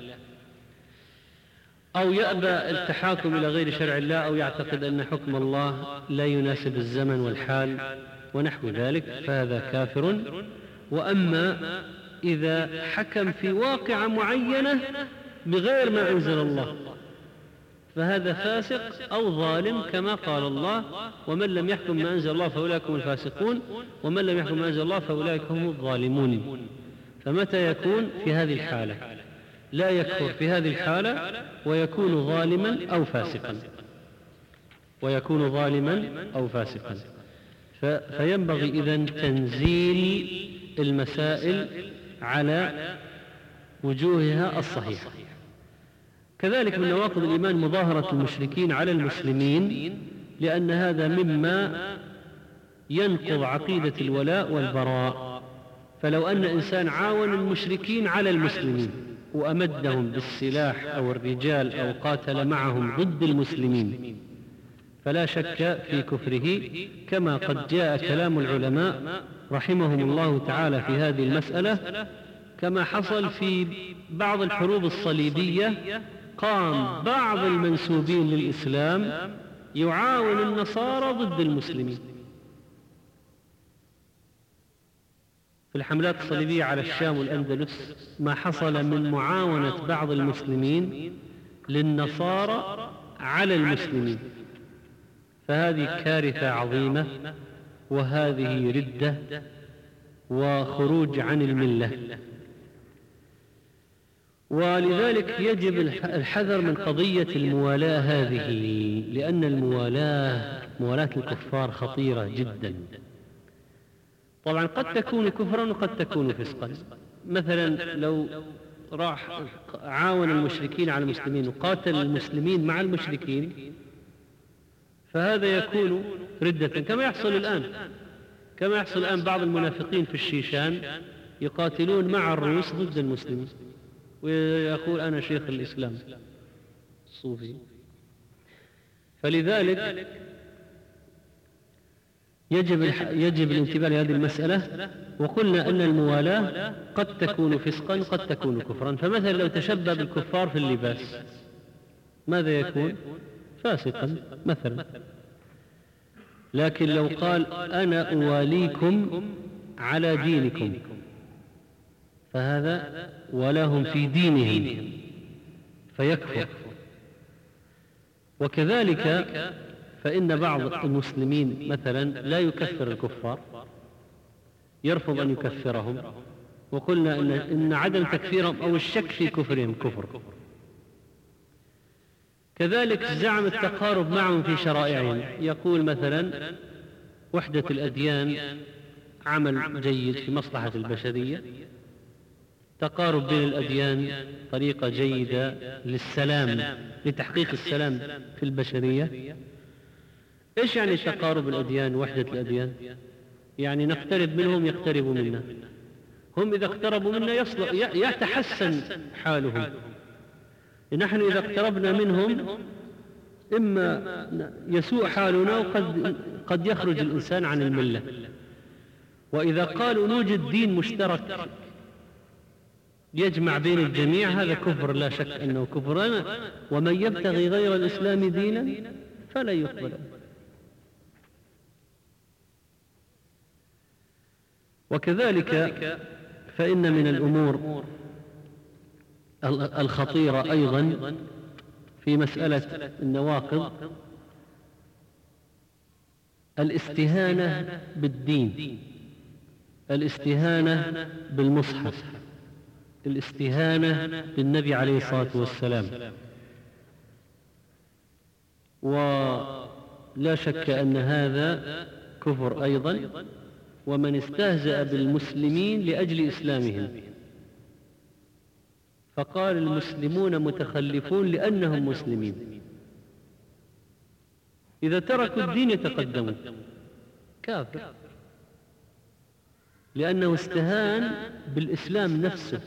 أو يأبى التحاكم إلى غير شرع الله، أو يعتقد أن حكم الله لا يناسب الزمن والحال ونحو ذلك، فهذا كافر. وأما إذا حكم في واقعة معينة بغير ما أنزل الله فهذا فاسق أو ظالم، كما قال الله: ومن لم يحكم ما أنزل الله فأولئك هم الفاسقون ومن لم يحكم ما أنزل الله فأولئك هم الظالمون. فمتى يكون في هذه الحالة؟ لا يكفر في هذه الحالة ويكون ظالما أو فاسقا، ويكون ظالما أو فاسقا. فينبغي إذن تنزيل المسائل على وجوهها الصحيحة. كذلك من نواقض الإيمان مظاهرة المشركين على المسلمين، لأن هذا مما ينقض عقيدة الولاء والبراء. فلو أن إنسان عاون المشركين على المسلمين وأمدهم بالسلاح أو الرجال أو قاتل معهم ضد المسلمين فلا شك في كفره، كما قد جاء كلام العلماء رحمهم الله تعالى في هذه المسألة، كما حصل في بعض الحروب الصليبية. قام بعض المنسوبين للإسلام يعاون النصارى ضد المسلمين في الحملات الصليبية على الشام والأندلس. ما حصل من معاونة بعض المسلمين للنصارى على المسلمين، فهذه كارثة عظيمة، وهذه ردة وخروج عن الملة. ولذلك يجب الحذر من قضية الموالاة هذه، لأن الموالاة موالاة الكفار خطيرة جدا. طبعا قد تكون كفرا وقد تكون فسقا. مثلا لو راح عاون المشركين على المسلمين وقاتل المسلمين مع المشركين فهذا يكون ردة، كما يحصل الآن كما يحصل الآن بعض المنافقين في الشيشان يقاتلون مع الروس ضد المسلمين ويقول أنا شيخ الإسلام الصوفي. فلذلك يجب يجب الانتباه لهذه المسألة. وقلنا أن الموالاة قد تكون فسقا قد تكون كفرا. فمثلا لو تشبه بالكفار في اللباس ماذا يكون؟ فاسقا مثلا. لكن لو قال أنا أواليكم على دينكم فهذا ولهم في دينهم فيكفر. وكذلك فإن بعض المسلمين مثلا لا يكفر الكفار، يرفض أن يكفرهم، وقلنا إن, إن عدم تكفيرهم أو الشك في كفرهم كفر. كذلك زعم التقارب معهم في شرائعهم، يقول مثلا وحدة الأديان عمل جيد في مصلحة البشرية، تقارب بين الأديان طريقة جيدة للسلام، لتحقيق السلام في البشرية. إيش يعني تقارب الأديان وحدة الأديان؟ يعني نقترب منهم يقتربوا منا، هم إذا اقتربوا منا يتحسن حالهم، نحن إذا اقتربنا منهم إما يسوء حالنا وقد قد يخرج الإنسان عن الملة. وإذا قالوا نوجد دين مشترك يجمع بين الجميع هذا كفر، لا شك أنه كفر. ومن يبتغي غير الإسلام دينا فلا يقبل. وكذلك فإن من الأمور الخطيرة أيضا في مسألة النواقض الاستهانة بالدين، الاستهانة بالمصحف، الاستهانة بالنبي عليه الصلاة والسلام. ولا شك أن هذا كفر أيضا. ومن استهزأ بالمسلمين لأجل إسلامهم فقال المسلمون متخلفون لأنهم مسلمين، إذا تركوا الدين يتقدمون، كافر، لأنه استهان بالإسلام نفسه.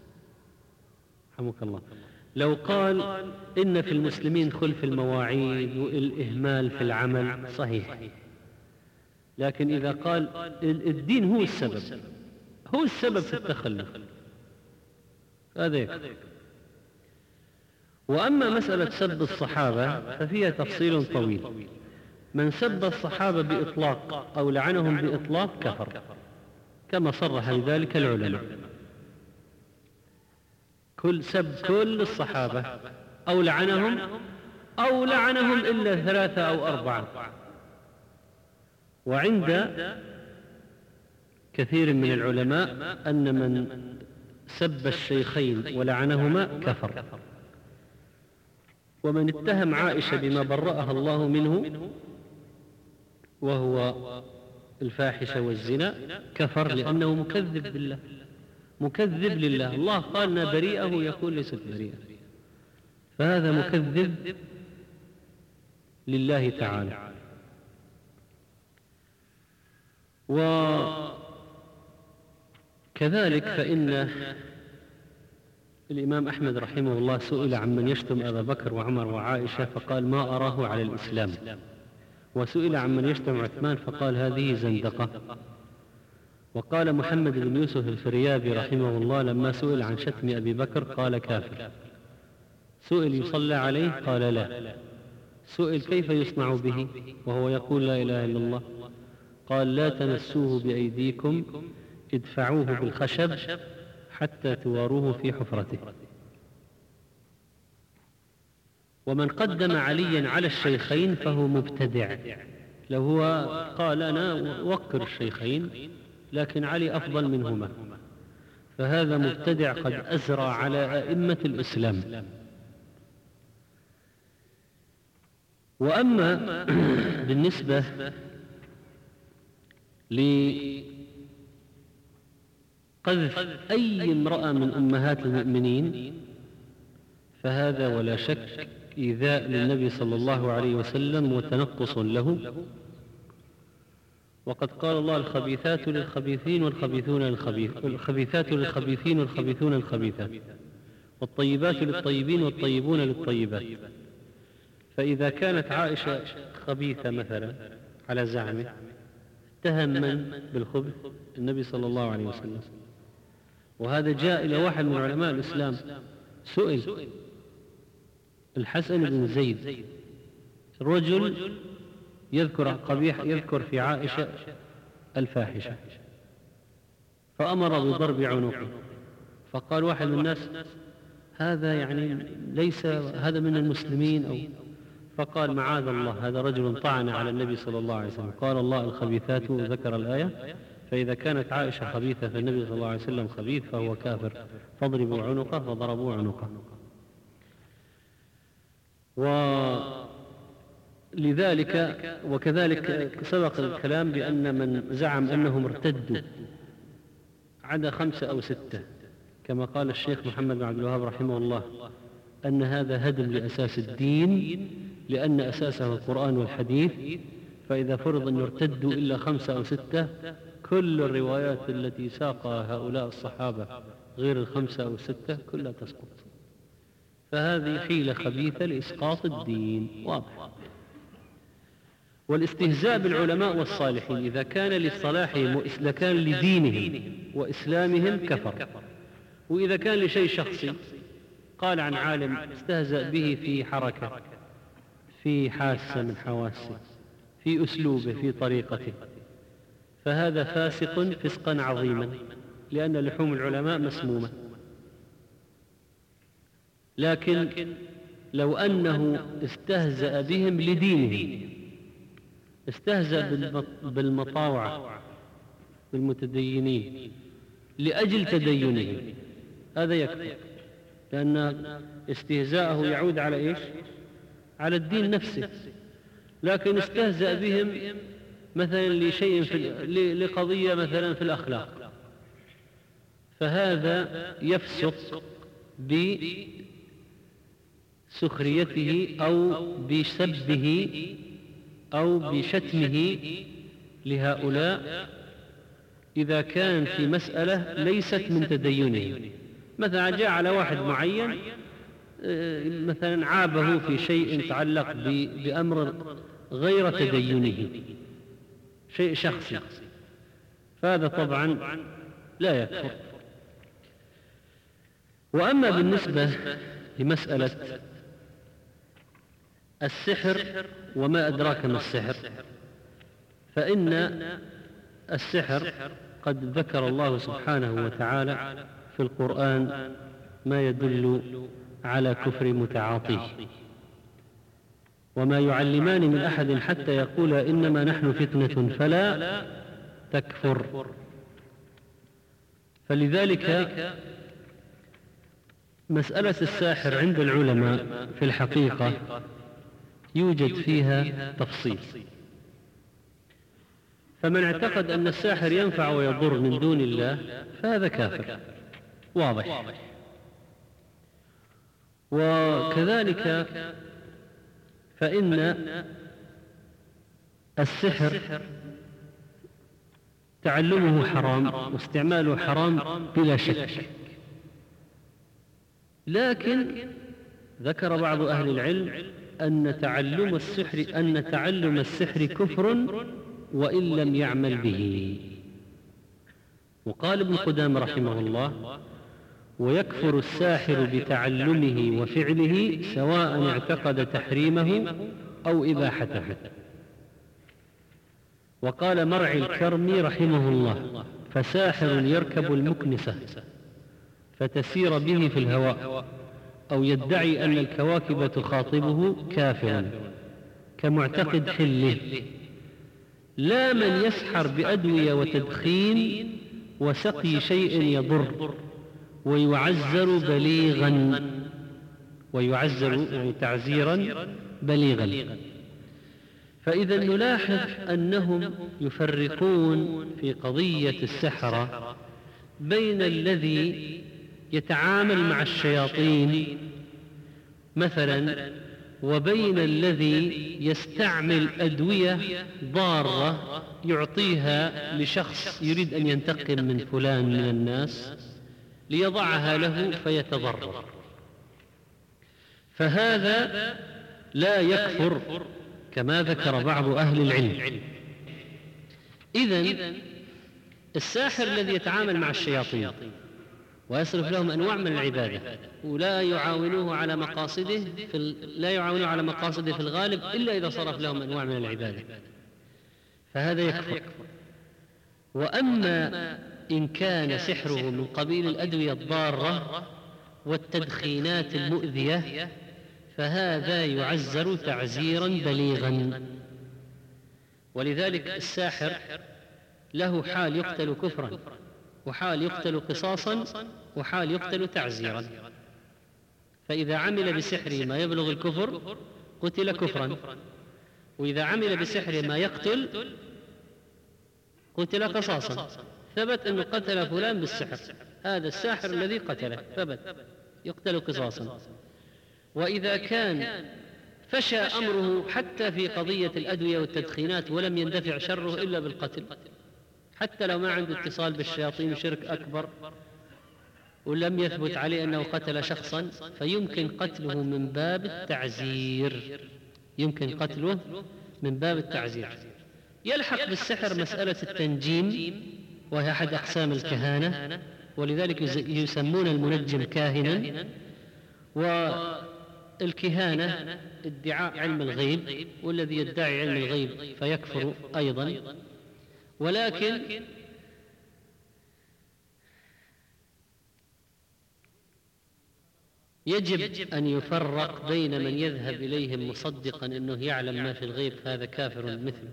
رحمك الله. لو قال إن في المسلمين خلف المواعيد والإهمال في العمل صحيح، لكن إذا قال الدين هو السبب، هو السبب في التخلف، هذا يكفي. وأما مسألة سب الصحابة ففيها تفصيل طويل. من سب الصحابة بإطلاق أو لعنهم بإطلاق كفر، كما صرح بذلك العلماء. كل سب كل الصحابة أو لعنهم أو لعنهم إلا ثلاثة أو أربعة. وعند كثير من العلماء أن من سب الشيخين ولعنهما كفر. ومن اتهم عائشة بما برأها الله منه وهو الفاحشة والزنا كفر، لأنه مكذب بالله، مكذب لله. الله قالنا بريئة يقول ليست بريئة، فهذا مكذب لله تعالى. وكذلك فإن الإمام أحمد رحمه الله سئل عن من يشتم أبا بكر وعمر وعائشة فقال ما أراه على الإسلام، وسئل عن من يشتم عثمان فقال هذه زندقة. وقال محمد بن يوسف الفريابي رحمه الله لما سئل عن شتم أبي بكر قال كافر. سئل يصلى عليه قال لا. سئل كيف يصنع به وهو يقول لا إله إلا الله قال لا تمسوه بأيديكم ادفعوه بالخشب حتى تواروه في حفرته. ومن قدم عليا على الشيخين فهو مبتدع. لو هو قال أنا وقر الشيخين لكن علي أفضل منهما فهذا مبتدع قد أزرى على أئمة الإسلام. وأما بالنسبة لقذف أي امرأة من أمهات المؤمنين فهذا ولا شك إيذاء للنبي صلى الله عليه وسلم وتنقص له. وقد قال الله الخبيثات للخبيثين والخبيثون للخبيث الخبيثات للخبيثين والخبيثون للخبيثات والطيبات للطيبين والطيبون للطيبات. فإذا كانت عائشة خبيثة مثلا على زعمه اتهم من بالخبث النبي صلى الله عليه وسلم. وهذا جاء إلى واحد من علماء الإسلام سئل الحسن بن زيد رجل يذكر قبيح يذكر في عائشة الفاحشة فأمر بضرب عنقه. فقال واحد من الناس هذا يعني ليس هذا من المسلمين أو فقال معاذ الله هذا رجل طعن على النبي صلى الله عليه وسلم. قال الله الخبيثات ذكر الآية فإذا كانت عائشة خبيثة فالنبي صلى الله عليه وسلم خبيث فهو كافر فاضربوا عنقه فضربوا عنقه. ولذلك وكذلك سبق الكلام بأن من زعم أنهم ارتدوا عدا خمسة أو ستة كما قال الشيخ محمد بن عبد الوهاب رحمه الله أن هذا هدم لأساس الدين لأن أساسه القرآن والحديث. فإذا فرض أن يرتدوا إلا خمسة أو ستة كل الروايات التي ساقها هؤلاء الصحابة غير الخمسة أو الستة كلها تسقط. فهذه حيلة خبيثة لإسقاط الدين واضح. والاستهزاء بالعلماء والصالحين إذا كان لصلاحهم وإذا كان لدينهم وإسلامهم كفر. وإذا كان لشيء شخصي، قال عن عالم استهزأ به في حركة، في حاسة من حواسه، في أسلوبه، في طريقته، فهذا فاسق فسقا عظيما، لأن لحوم العلماء مسمومة. لكن لو أنه استهزأ بهم لدينهم، استهزأ بالمطاوعة بالمتدينين لأجل تدينهم، هذا يكفر، لأن استهزاءه يعود على إيش؟ على الدين نفسه. لكن استهزأ بهم مثلا لشيء في لقضية مثلا في الأخلاق، فهذا يفسق بسخريته أو بسبه أو بشتمه لهؤلاء إذا كان في مسألة ليست من تدينه. مثلا جاء على واحد معين مثلا عابه في شيء يتعلق بأمر غير تدينه، شيء شخصي، فهذا طبعا لا يكفر. وأما بالنسبة لمسألة السحر وما أدراك ما السحر، فإن السحر قد ذكر الله سبحانه وتعالى في القرآن ما يدل على كفر متعاطيه. وما يعلمان من أحد حتى يقولا إنما نحن فتنة فلا تكفر. فلذلك مسألة الساحر عند العلماء في الحقيقة يوجد فيها تفصيل. فمن اعتقد أن الساحر ينفع ويضر من دون الله فهذا كافر واضح. وكذلك فإن السحر تعلمه حرام واستعماله حرام بلا شك، لكن ذكر بعض أهل العلم أن تعلم السحر أن تعلم السحر كفر وإن لم يعمل به. وقال ابن قدامة رحمه الله: ويكفر الساحر بتعلمه وفعله سواء اعتقد تحريمه أو إباحته. وقال مرعي الكرمي رحمه الله: فساحر يركب المكنسة فتسير به في الهواء أو يدعي أن الكواكب تخاطبه كافر كمعتقد حله، لا من يسحر بأدوية وتدخين وسقي شيء يضر ويعزر بليغا ويعزر يعني تعزيرا بليغا. فإذا نلاحظ أنهم يفرقون في قضية السحرة بين الذي يتعامل مع الشياطين مثلا وبين الذي يستعمل أدوية ضارة يعطيها لشخص يريد أن ينتقم من فلان من الناس ليضعها له فيتضرر، فهذا لا يكفر كما ذكر بعض أهل العلم. إذن الساحر الذي يتعامل مع الشياطين ويصرف لهم أنواع من العبادة ولا يعاونوه على مقاصده في لا يعاونوه على مقاصده في الغالب إلا إذا صرف لهم أنواع من العبادة، فهذا يكفر. وأما إن كان سحره من قبيل الأدوية الضارة والتدخينات المؤذية فهذا يعزر تعزيرا بليغا. ولذلك الساحر له حال يقتل كفرا وحال يقتل قصاصا وحال يقتل تعزيرا. فإذا عمل بسحره ما يبلغ الكفر قتل كفرا، وإذا عمل بسحره ما يقتل قتل قصاصا. ثبت أنه قتل فلان بالسحر، هذا الساحر الذي قتله ثبت يقتل قصاصا. وإذا كان فشى أمره حتى في قضية الأدوية والتدخينات ولم يندفع شره إلا بالقتل، حتى لو ما عنده اتصال بالشياطين شرك أكبر ولم يثبت عليه أنه قتل شخصا، فيمكن قتله من باب التعزير، يمكن قتله من باب التعزير. يلحق بالسحر مسألة التنجيم، وهي أحد أقسام الكهانة، ولذلك يسمون المنجم كاهنا. والكهانة ادعاء علم الغيب، والذي يدعي علم الغيب فيكفر أيضا. ولكن يجب أن يفرق بين من يذهب إليهم مصدقا أنه يعلم ما في الغيب هذا كافر مثل،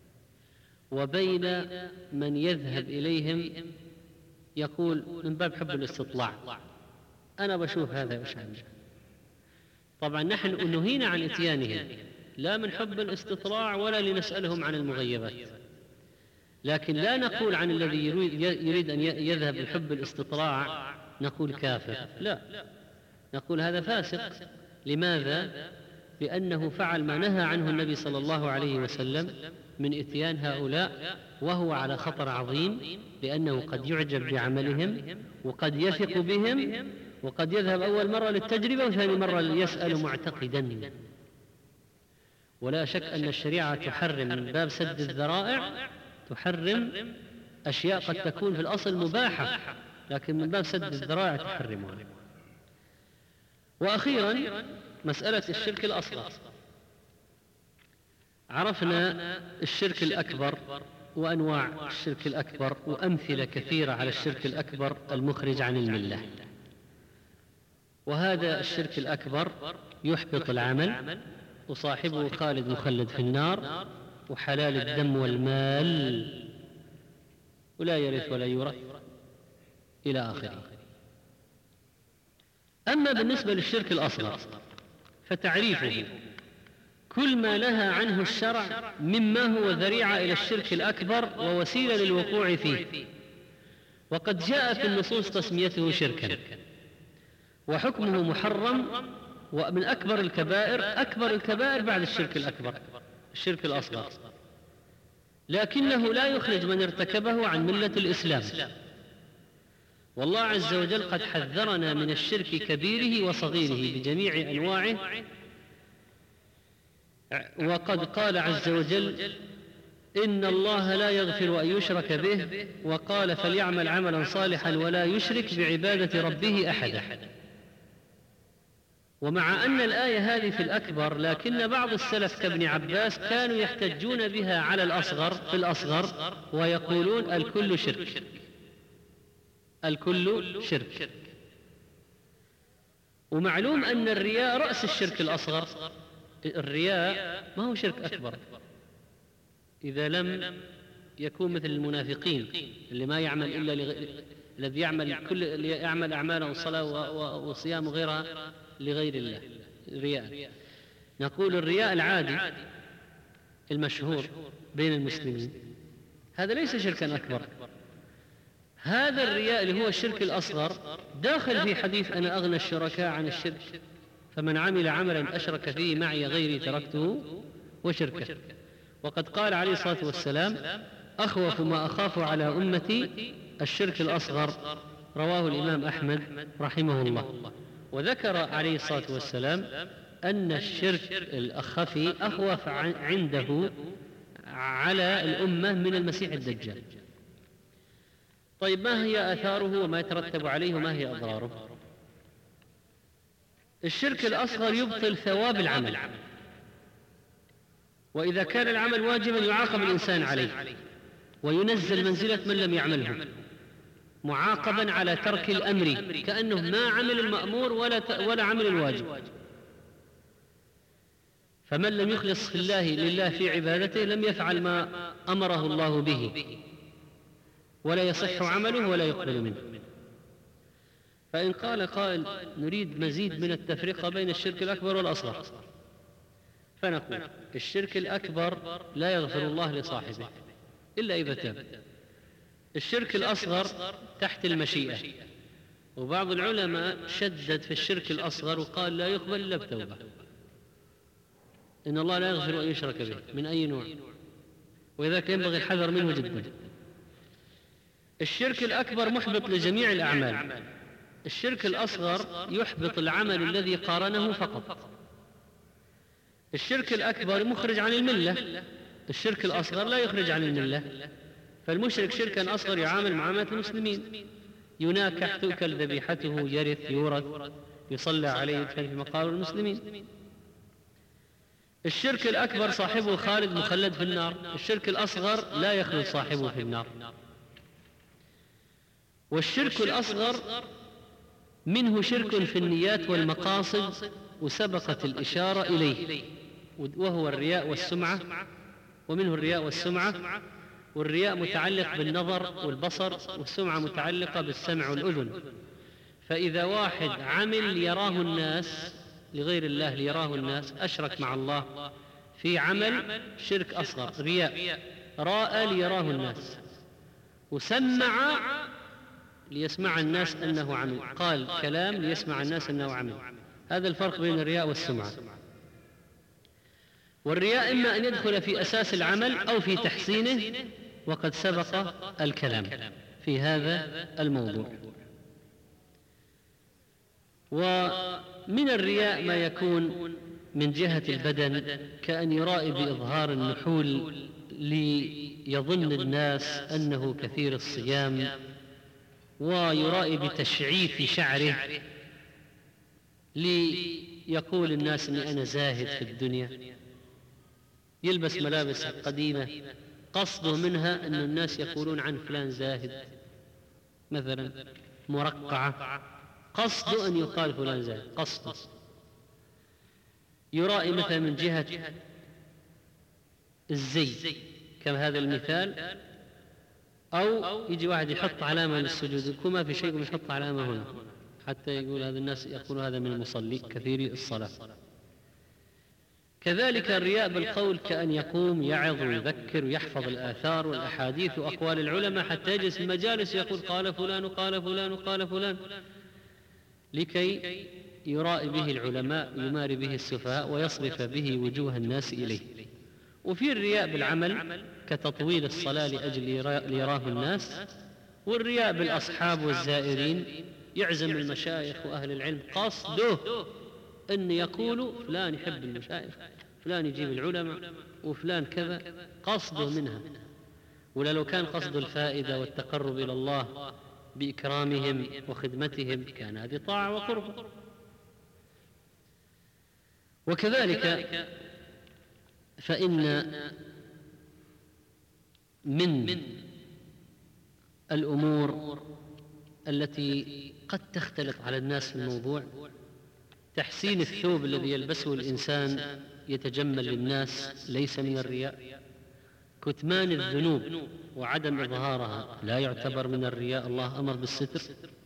وبين من يذهب إليهم يقول من باب حب الاستطلاع، أنا بشوف هذا وش عنده. طبعا نحن نهينا عن إتيانهم لا من حب الاستطلاع ولا لنسألهم عن المغيبات، لكن لا نقول عن الذي يريد أن يذهب لحب الاستطلاع نقول كافر، لا، نقول هذا فاسق. لماذا؟ لأنه فعل ما نهى عنه النبي صلى الله عليه وسلم من إتيان هؤلاء، وهو على خطر عظيم، لأنه قد يعجب بعملهم وقد يثق بهم، وقد يذهب أول مرة للتجربة وثاني مرة يسأل معتقدا. ولا شك أن الشريعة تحرم من باب سد الذرائع، تحرم أشياء قد تكون في الأصل مباحة، لكن من باب سد الذرائع تحرمها. وأخيرا مسألة الشرك الأصغر. عرفنا الشرك الأكبر وأنواع الشرك الأكبر وأمثلة كثيرة على الشرك الأكبر المخرج عن الملة. وهذا الشرك الأكبر يحبط العمل، وصاحبه خالد مخلد في النار، وحلال الدم والمال، ولا يرث ولا يورث إلى آخره. أما بالنسبة للشرك الأصغر فتعريفه كل ما نهى عنه الشرع مما هو ذريعة إلى الشرك الأكبر ووسيلة للوقوع فيه، وقد جاء في النصوص تسميته شركا، وحكمه محرم، ومن أكبر الكبائر، أكبر الكبائر بعد الشرك الأكبر الشرك الأصغر، لكنه لا يخرج من ارتكبه عن ملة الإسلام. والله عز وجل قد حذرنا من الشرك كبيره وصغيره بجميع أنواعه، وقد قال عز وجل إن الله لا يغفر أن يشرك به، وقال فليعمل عملا صالحا ولا يشرك بعبادة ربه أحدا. ومع أن الآية هذه في الأكبر، لكن بعض السلف كابن عباس كانوا يحتجون بها على الأصغر في الأصغر ويقولون الكل شرك، الكل شرك. ومعلوم أن الرياء رأس الشرك الأصغر، الرياء ما هو شرك أكبر إذا لم يكون مثل المنافقين اللي ما يعمل إلا لغير، الذي يعمل كل اللي يعمل أعماله الصلاة وصيام وغيرها لغير الله رياء. نقول الرياء العادي المشهور بين المسلمين هذا ليس شركا أكبر. هذا الرياء اللي هو الشرك الأصغر داخل في حديث أنا أغنى الشركاء عن الشرك، فمن عمل عملا أشرك فيه معي غيري تركته وشركه. وقد قال عليه الصلاة والسلام أخوف ما أخاف على أمتي الشرك الأصغر، رواه الإمام أحمد رحمه الله. وذكر عليه الصلاة والسلام أن الشرك الأخفي أخوف عنده على الأمة من المسيح الدجال. طيب ما هي آثاره وما يترتب عليه وما هي أضراره؟ الشرك الأصغر يبطل ثواب العمل، وإذا كان العمل واجبا يعاقب الإنسان عليه وينزل منزلة من لم يعمله، معاقبا على ترك الأمر كأنه ما عمل المأمور ولا ولا عمل الواجب. فمن لم يخلص في الله لله في عبادته لم يفعل ما أمره الله به، ولا يصح عمله ولا يقبل منه. فإن قال قائل نريد مزيد من التفرقة بين الشرك الأكبر والأصغر، فنقول الشرك الأكبر لا يغفر الله لصاحبه إلا إذا تاب. الشرك الأصغر تحت المشيئة، وبعض العلماء شدد في الشرك الأصغر وقال لا يقبل إلا بتوبة، إن الله لا يغفر أن يشرك به من أي نوع، وذلك ينبغي الحذر منه جدا. الشرك الأكبر محبط لجميع الأعمال، الشرك الأصغر يحبط العمل الذي قارنه فقط. الشرك الأكبر مخرج عن الملة، الشرك الأصغر لا يخرج عن الملة. فالمشرك شركا أصغر يعامل معاملة المسلمين، يناكح، تؤكل ذبيحته، يرث، يورث، يصلى عليه، يدفن في مقابر المسلمين. الشرك الأكبر صاحبه خالد مخلد في النار، الشرك الأصغر لا يخلد صاحبه في النار. والشرك الأصغر منه شرك في النيات والمقاصد، وسبقت الإشارة إليه، وهو الرياء والسمعة، ومنه الرياء والسمعة. والرياء متعلق بالنظر والبصر، والسمعة متعلقة بالسمع والأذن. فإذا واحد عمل ليراه الناس لغير الله، ليراه الناس، أشرك مع الله في عمل شرك أصغر، رياء، راء ليراه الناس، وسمع ليسمع الناس أنه عمل، قال كلام ليسمع الناس أنه عمل. هذا الفرق بين الرياء والسمعة. والرياء إما أن يدخل في أساس العمل أو في تحسينه، وقد سبق الكلام في هذا الموضوع. ومن الرياء ما يكون من جهة البدن، كأن يرائي بإظهار النحول ليظن الناس أنه كثير الصيام، ويرائي بتشعيف شعره ليقول الناس أني أنا زاهد في الدنيا، يلبس ملابس قديمة، قصده منها أن الناس يقولون عن فلان زاهد، مثلا مرقعة، قصده أن يقال فلان زاهد، قصده. يرائي مثلا من جهة الزي كما هذا المثال، أو يجي واحد يحط علامة للسجود، يكون ما في شيء يحط علامة هنا حتى يقول هذا الناس يقول هذا من المصلي كثير الصلاة. كذلك الرياء بالقول، كأن يقوم يعظ ويذكر ويحفظ الآثار والأحاديث وأقوال العلماء حتى يجلس في المجالس يقول قال فلان قال فلان قال فلان، لكي يرائي به العلماء، يماري به السفهاء، ويصرف به وجوه الناس إليه. وفي الرياء بالعمل كتطويل الصلاة لأجل ليراه الناس، والرياء بالأصحاب والزائرين، يعزم المشايخ وأهل العلم قصده أن يقولوا فلان يحب المشايخ، فلان يجيب العلماء، وفلان كذا، قصده منها. ولا لو كان قصد الفائدة والتقرب إلى الله بإكرامهم وخدمتهم كان هذه طاعة وقرب. وكذلك فإن من الأمور التي قد تختلط على الناس في الموضوع تحسين الثوب الذي يلبسه الإنسان يتجمل للناس، ليس من الرياء. كتمان الذنوب وعدم إظهارها لا يعتبر من الرياء، الله أمر بالستر.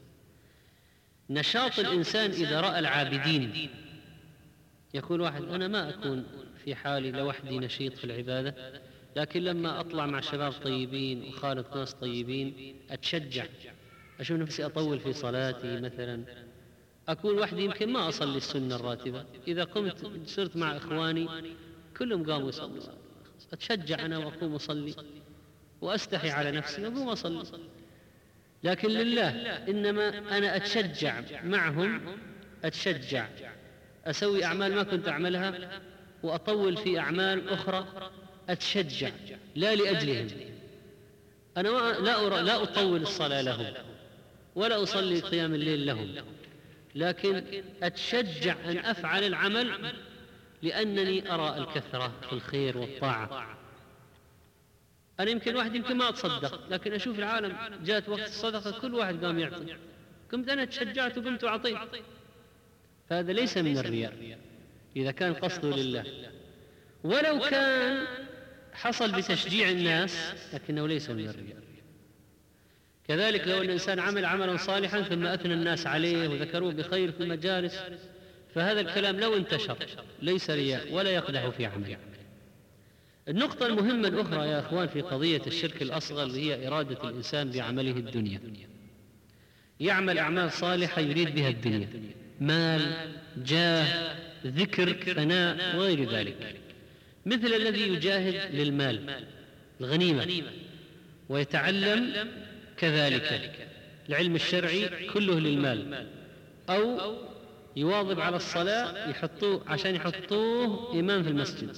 نشاط الإنسان إذا رأى العابدين، يقول واحد أنا ما أكون في حالي لوحدي نشيط في العبادة، لكن لما أطلع مع شباب طيبين وخالط ناس طيبين أتشجع، أشوف نفسي أطول في صلاتي مثلا. أكون وحدي يمكن ما أصلي السنة الراتبة، إذا قمت صرت مع إخواني كلهم قاموا يصلوا، أتشجع أنا وأقوم أصلي، وأستحي على نفسي وأقوم أصلي. لكن لله إنما أنا أتشجع معهم، أتشجع أسوي أعمال ما كنت أعملها، وأطول في أعمال أخرى، أتشجع لا لأجلهم. أنا لا, أرى لا أطول الصلاة لهم ولا أصلي قيام الليل لهم، لكن أتشجع أن أفعل العمل لأنني أرى الكثرة في الخير والطاعة. أنا يمكن واحد يمكن ما أتصدق، لكن أشوف العالم جاءت وقت الصدقة كل واحد قام يعطي، قمت أنا تشجعت وقمت أعطيت. فهذا ليس من الرياء إذا كان قصده لله، ولو كان حصل بتشجيع الناس لكنه ليس من الرياء. كذلك لو الإنسان عمل عملا صالحا ثم أثنى الناس عليه وذكروه بخير في المجالس، فهذا الكلام لو انتشر ليس رياء ولا يقدح في عمله. النقطة المهمة الأخرى يا أخوان في قضية الشرك الأصغر هي إرادة الإنسان بعمله الدنيا، يعمل أعمال صالحة يريد بها الدنيا، مال، جاه، ذكر، ثناء وغير ذلك، مثل الذي يجاهد للمال، الغنيمة، ويتعلم كذلك العلم الشرعي كله للمال، أو يواظب على الصلاة يحطوه عشان يحطوه إمام في المسجد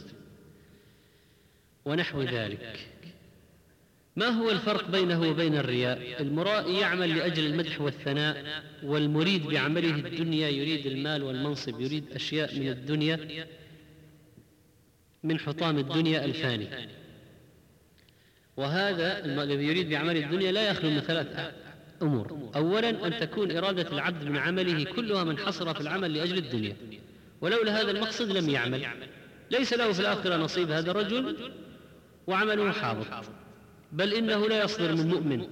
ونحو ذلك. ما هو الفرق بينه وبين الرياء؟ المرائي يعمل لأجل المدح والثناء، والمريد بعمله الدنيا يريد المال والمنصب، يريد أشياء من الدنيا من حطام الدنيا الفاني. وهذا الذي يريد بعمل الدنيا لا يخلو من ثلاث أمور. أولا أن تكون إرادة العبد من عمله كلها منحصرة في العمل لأجل الدنيا، ولولا هذا المقصد لم يعمل، ليس له في الآخرة نصيب هذا الرجل وعمله حابط، بل إنه لا يصدر من مؤمن.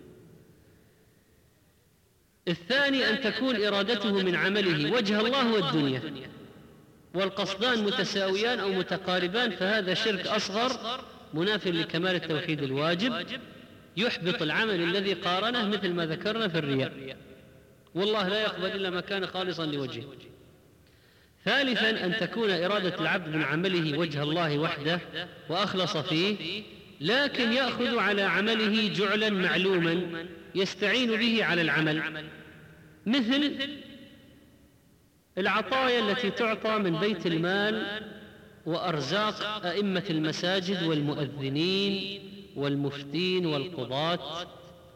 الثاني أن تكون إرادته من عمله وجه الله والدنيا، والقصدان متساويان أو متقاربان، فهذا شرك أصغر مناف لكمال التوحيد الواجب يحبط العمل الذي قارنه، مثل ما ذكرنا في الرياء، والله لا يقبل إلا ما كان خالصا لوجهه. ثالثا أن تكون إرادة العبد من عمله وجه الله وحده وأخلص فيه، لكن يأخذ على عمله جعلا معلوما يستعين به على العمل، مثل العطايا التي تعطى من بيت المال وأرزاق أئمة المساجد والمؤذنين والمفتين والقضاة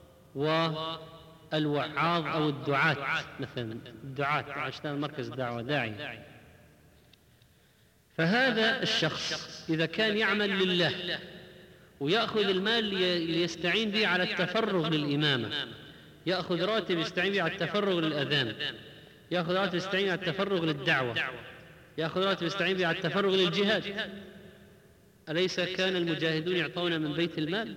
والوعاظ أو الدعاة، مثلا الدعاة عشان مركز الدعوة داعي. فهذا الشخص إذا كان يعمل لله ويأخذ المال ليستعين به على التفرغ للإمامة، يأخذ راتب يستعين به على التفرغ للأذان، يأخذ راتب يستعين على التفرغ للدعوة، يأخذ راتب يستعين به على التفرغ للجهاد، أليس كان المجاهدون يعطون من بيت المال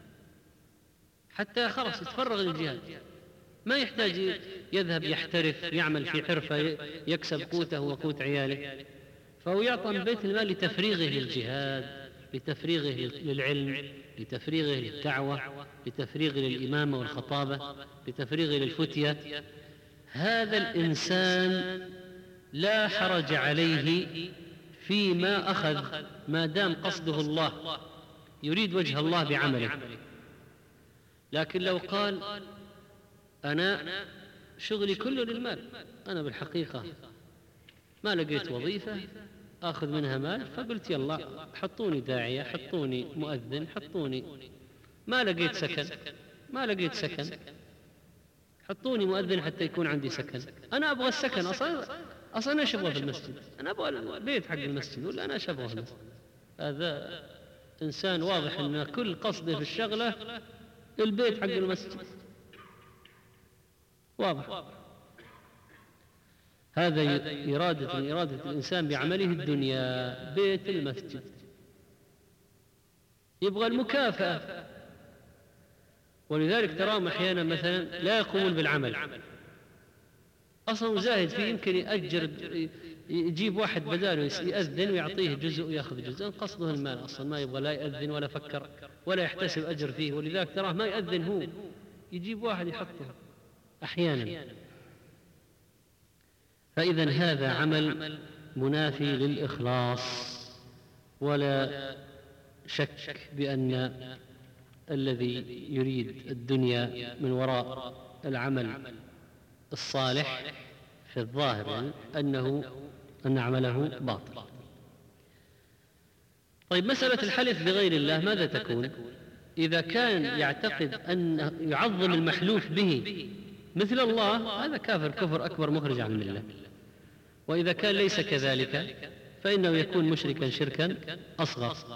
حتى خلص يتفرغ للجهاد، ما يحتاج يذهب يحترف يعمل في حرفة يكسب قوته وقوت عياله، فهو يعطى من بيت المال لتفريغه للجهاد، لتفريغه للعلم، لتفريغه للدعوة، لتفريغه للإمامة والخطابة، لتفريغه للفتية. هذا الإنسان لا حرج عليه فيما أخذ ما دام قصده الله، يريد وجه الله بعمله. لكن لو قال أنا شغلي كله للمال، أنا بالحقيقة ما لقيت وظيفة آخذ منها مال، فقلت يلا حطوني داعية، حطوني مؤذن، حطوني، ما لقيت سكن ما لقيت سكن حطوني مؤذن حتى يكون عندي سكن. أنا أبغى السكن أصلا أصلا أنا أبغى في المسجد، أنا أبغى البيت حق المسجد، ولا أنا أبغى في المسجد. هذا إنسان واضح أن كل قصده في الشغلة البيت حق المسجد، واضح. هذا إرادة من إرادة الإنسان بعمله الدنيا، بيت المسجد، يبغى المكافأة. ولذلك تراهم أحيانا مثلا لا يقومون بالعمل، أصلا زاهد فيه، يمكن يأجر يجيب واحد بداله يأذن ويعطيه جزء ويأخذ جزء، قصده المال، أصلا ما يبغى لا يأذن ولا فكر ولا يحتسب أجر فيه. ولذلك تراه ما يأذن هو، يجيب واحد يحطه أحيانا. فإذا هذا عمل منافي للإخلاص، ولا شك بأن الذي يريد الدنيا من وراء العمل الصالح في الظاهر يعني أنه أن عمله باطل. طيب مسألة الحلف بغير الله ماذا تكون؟ إذا كان يعتقد أن يعظم المحلوف به مثل الله، هذا كافر كفر أكبر مخرج عن الملة. وإذا كان ليس كذلك فإنه يكون مشركا شركا أصغر.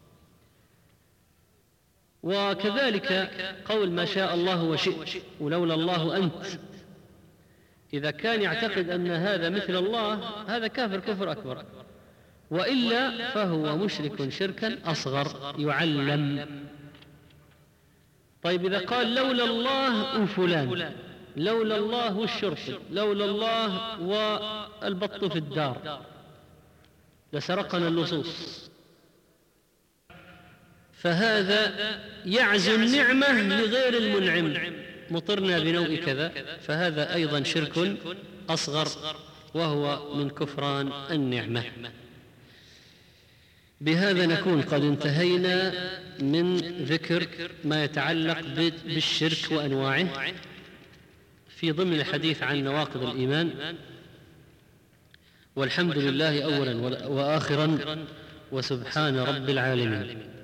وكذلك قول ما شاء الله وشئت ولولا الله أنت، إذا كان يعتقد أن هذا مثل الله هذا كافر كفر أكبر، وإلا فهو مشرك شركا أصغر يعلم. طيب إذا قال لولا الله وفلان، لولا الله والشرطة، لولا الله والبط في الدار لسرقنا اللصوص، فهذا يعزو النعمة لغير المنعم، مطرنا بنوء كذا، فهذا أيضا شرك أصغر وهو من كفران النعمة. بهذا نكون قد انتهينا من ذكر ما يتعلق بالشرك وأنواعه في ضمن الحديث عن نواقض الإيمان. والحمد لله أولا وآخرا، وسبحان رب العالمين.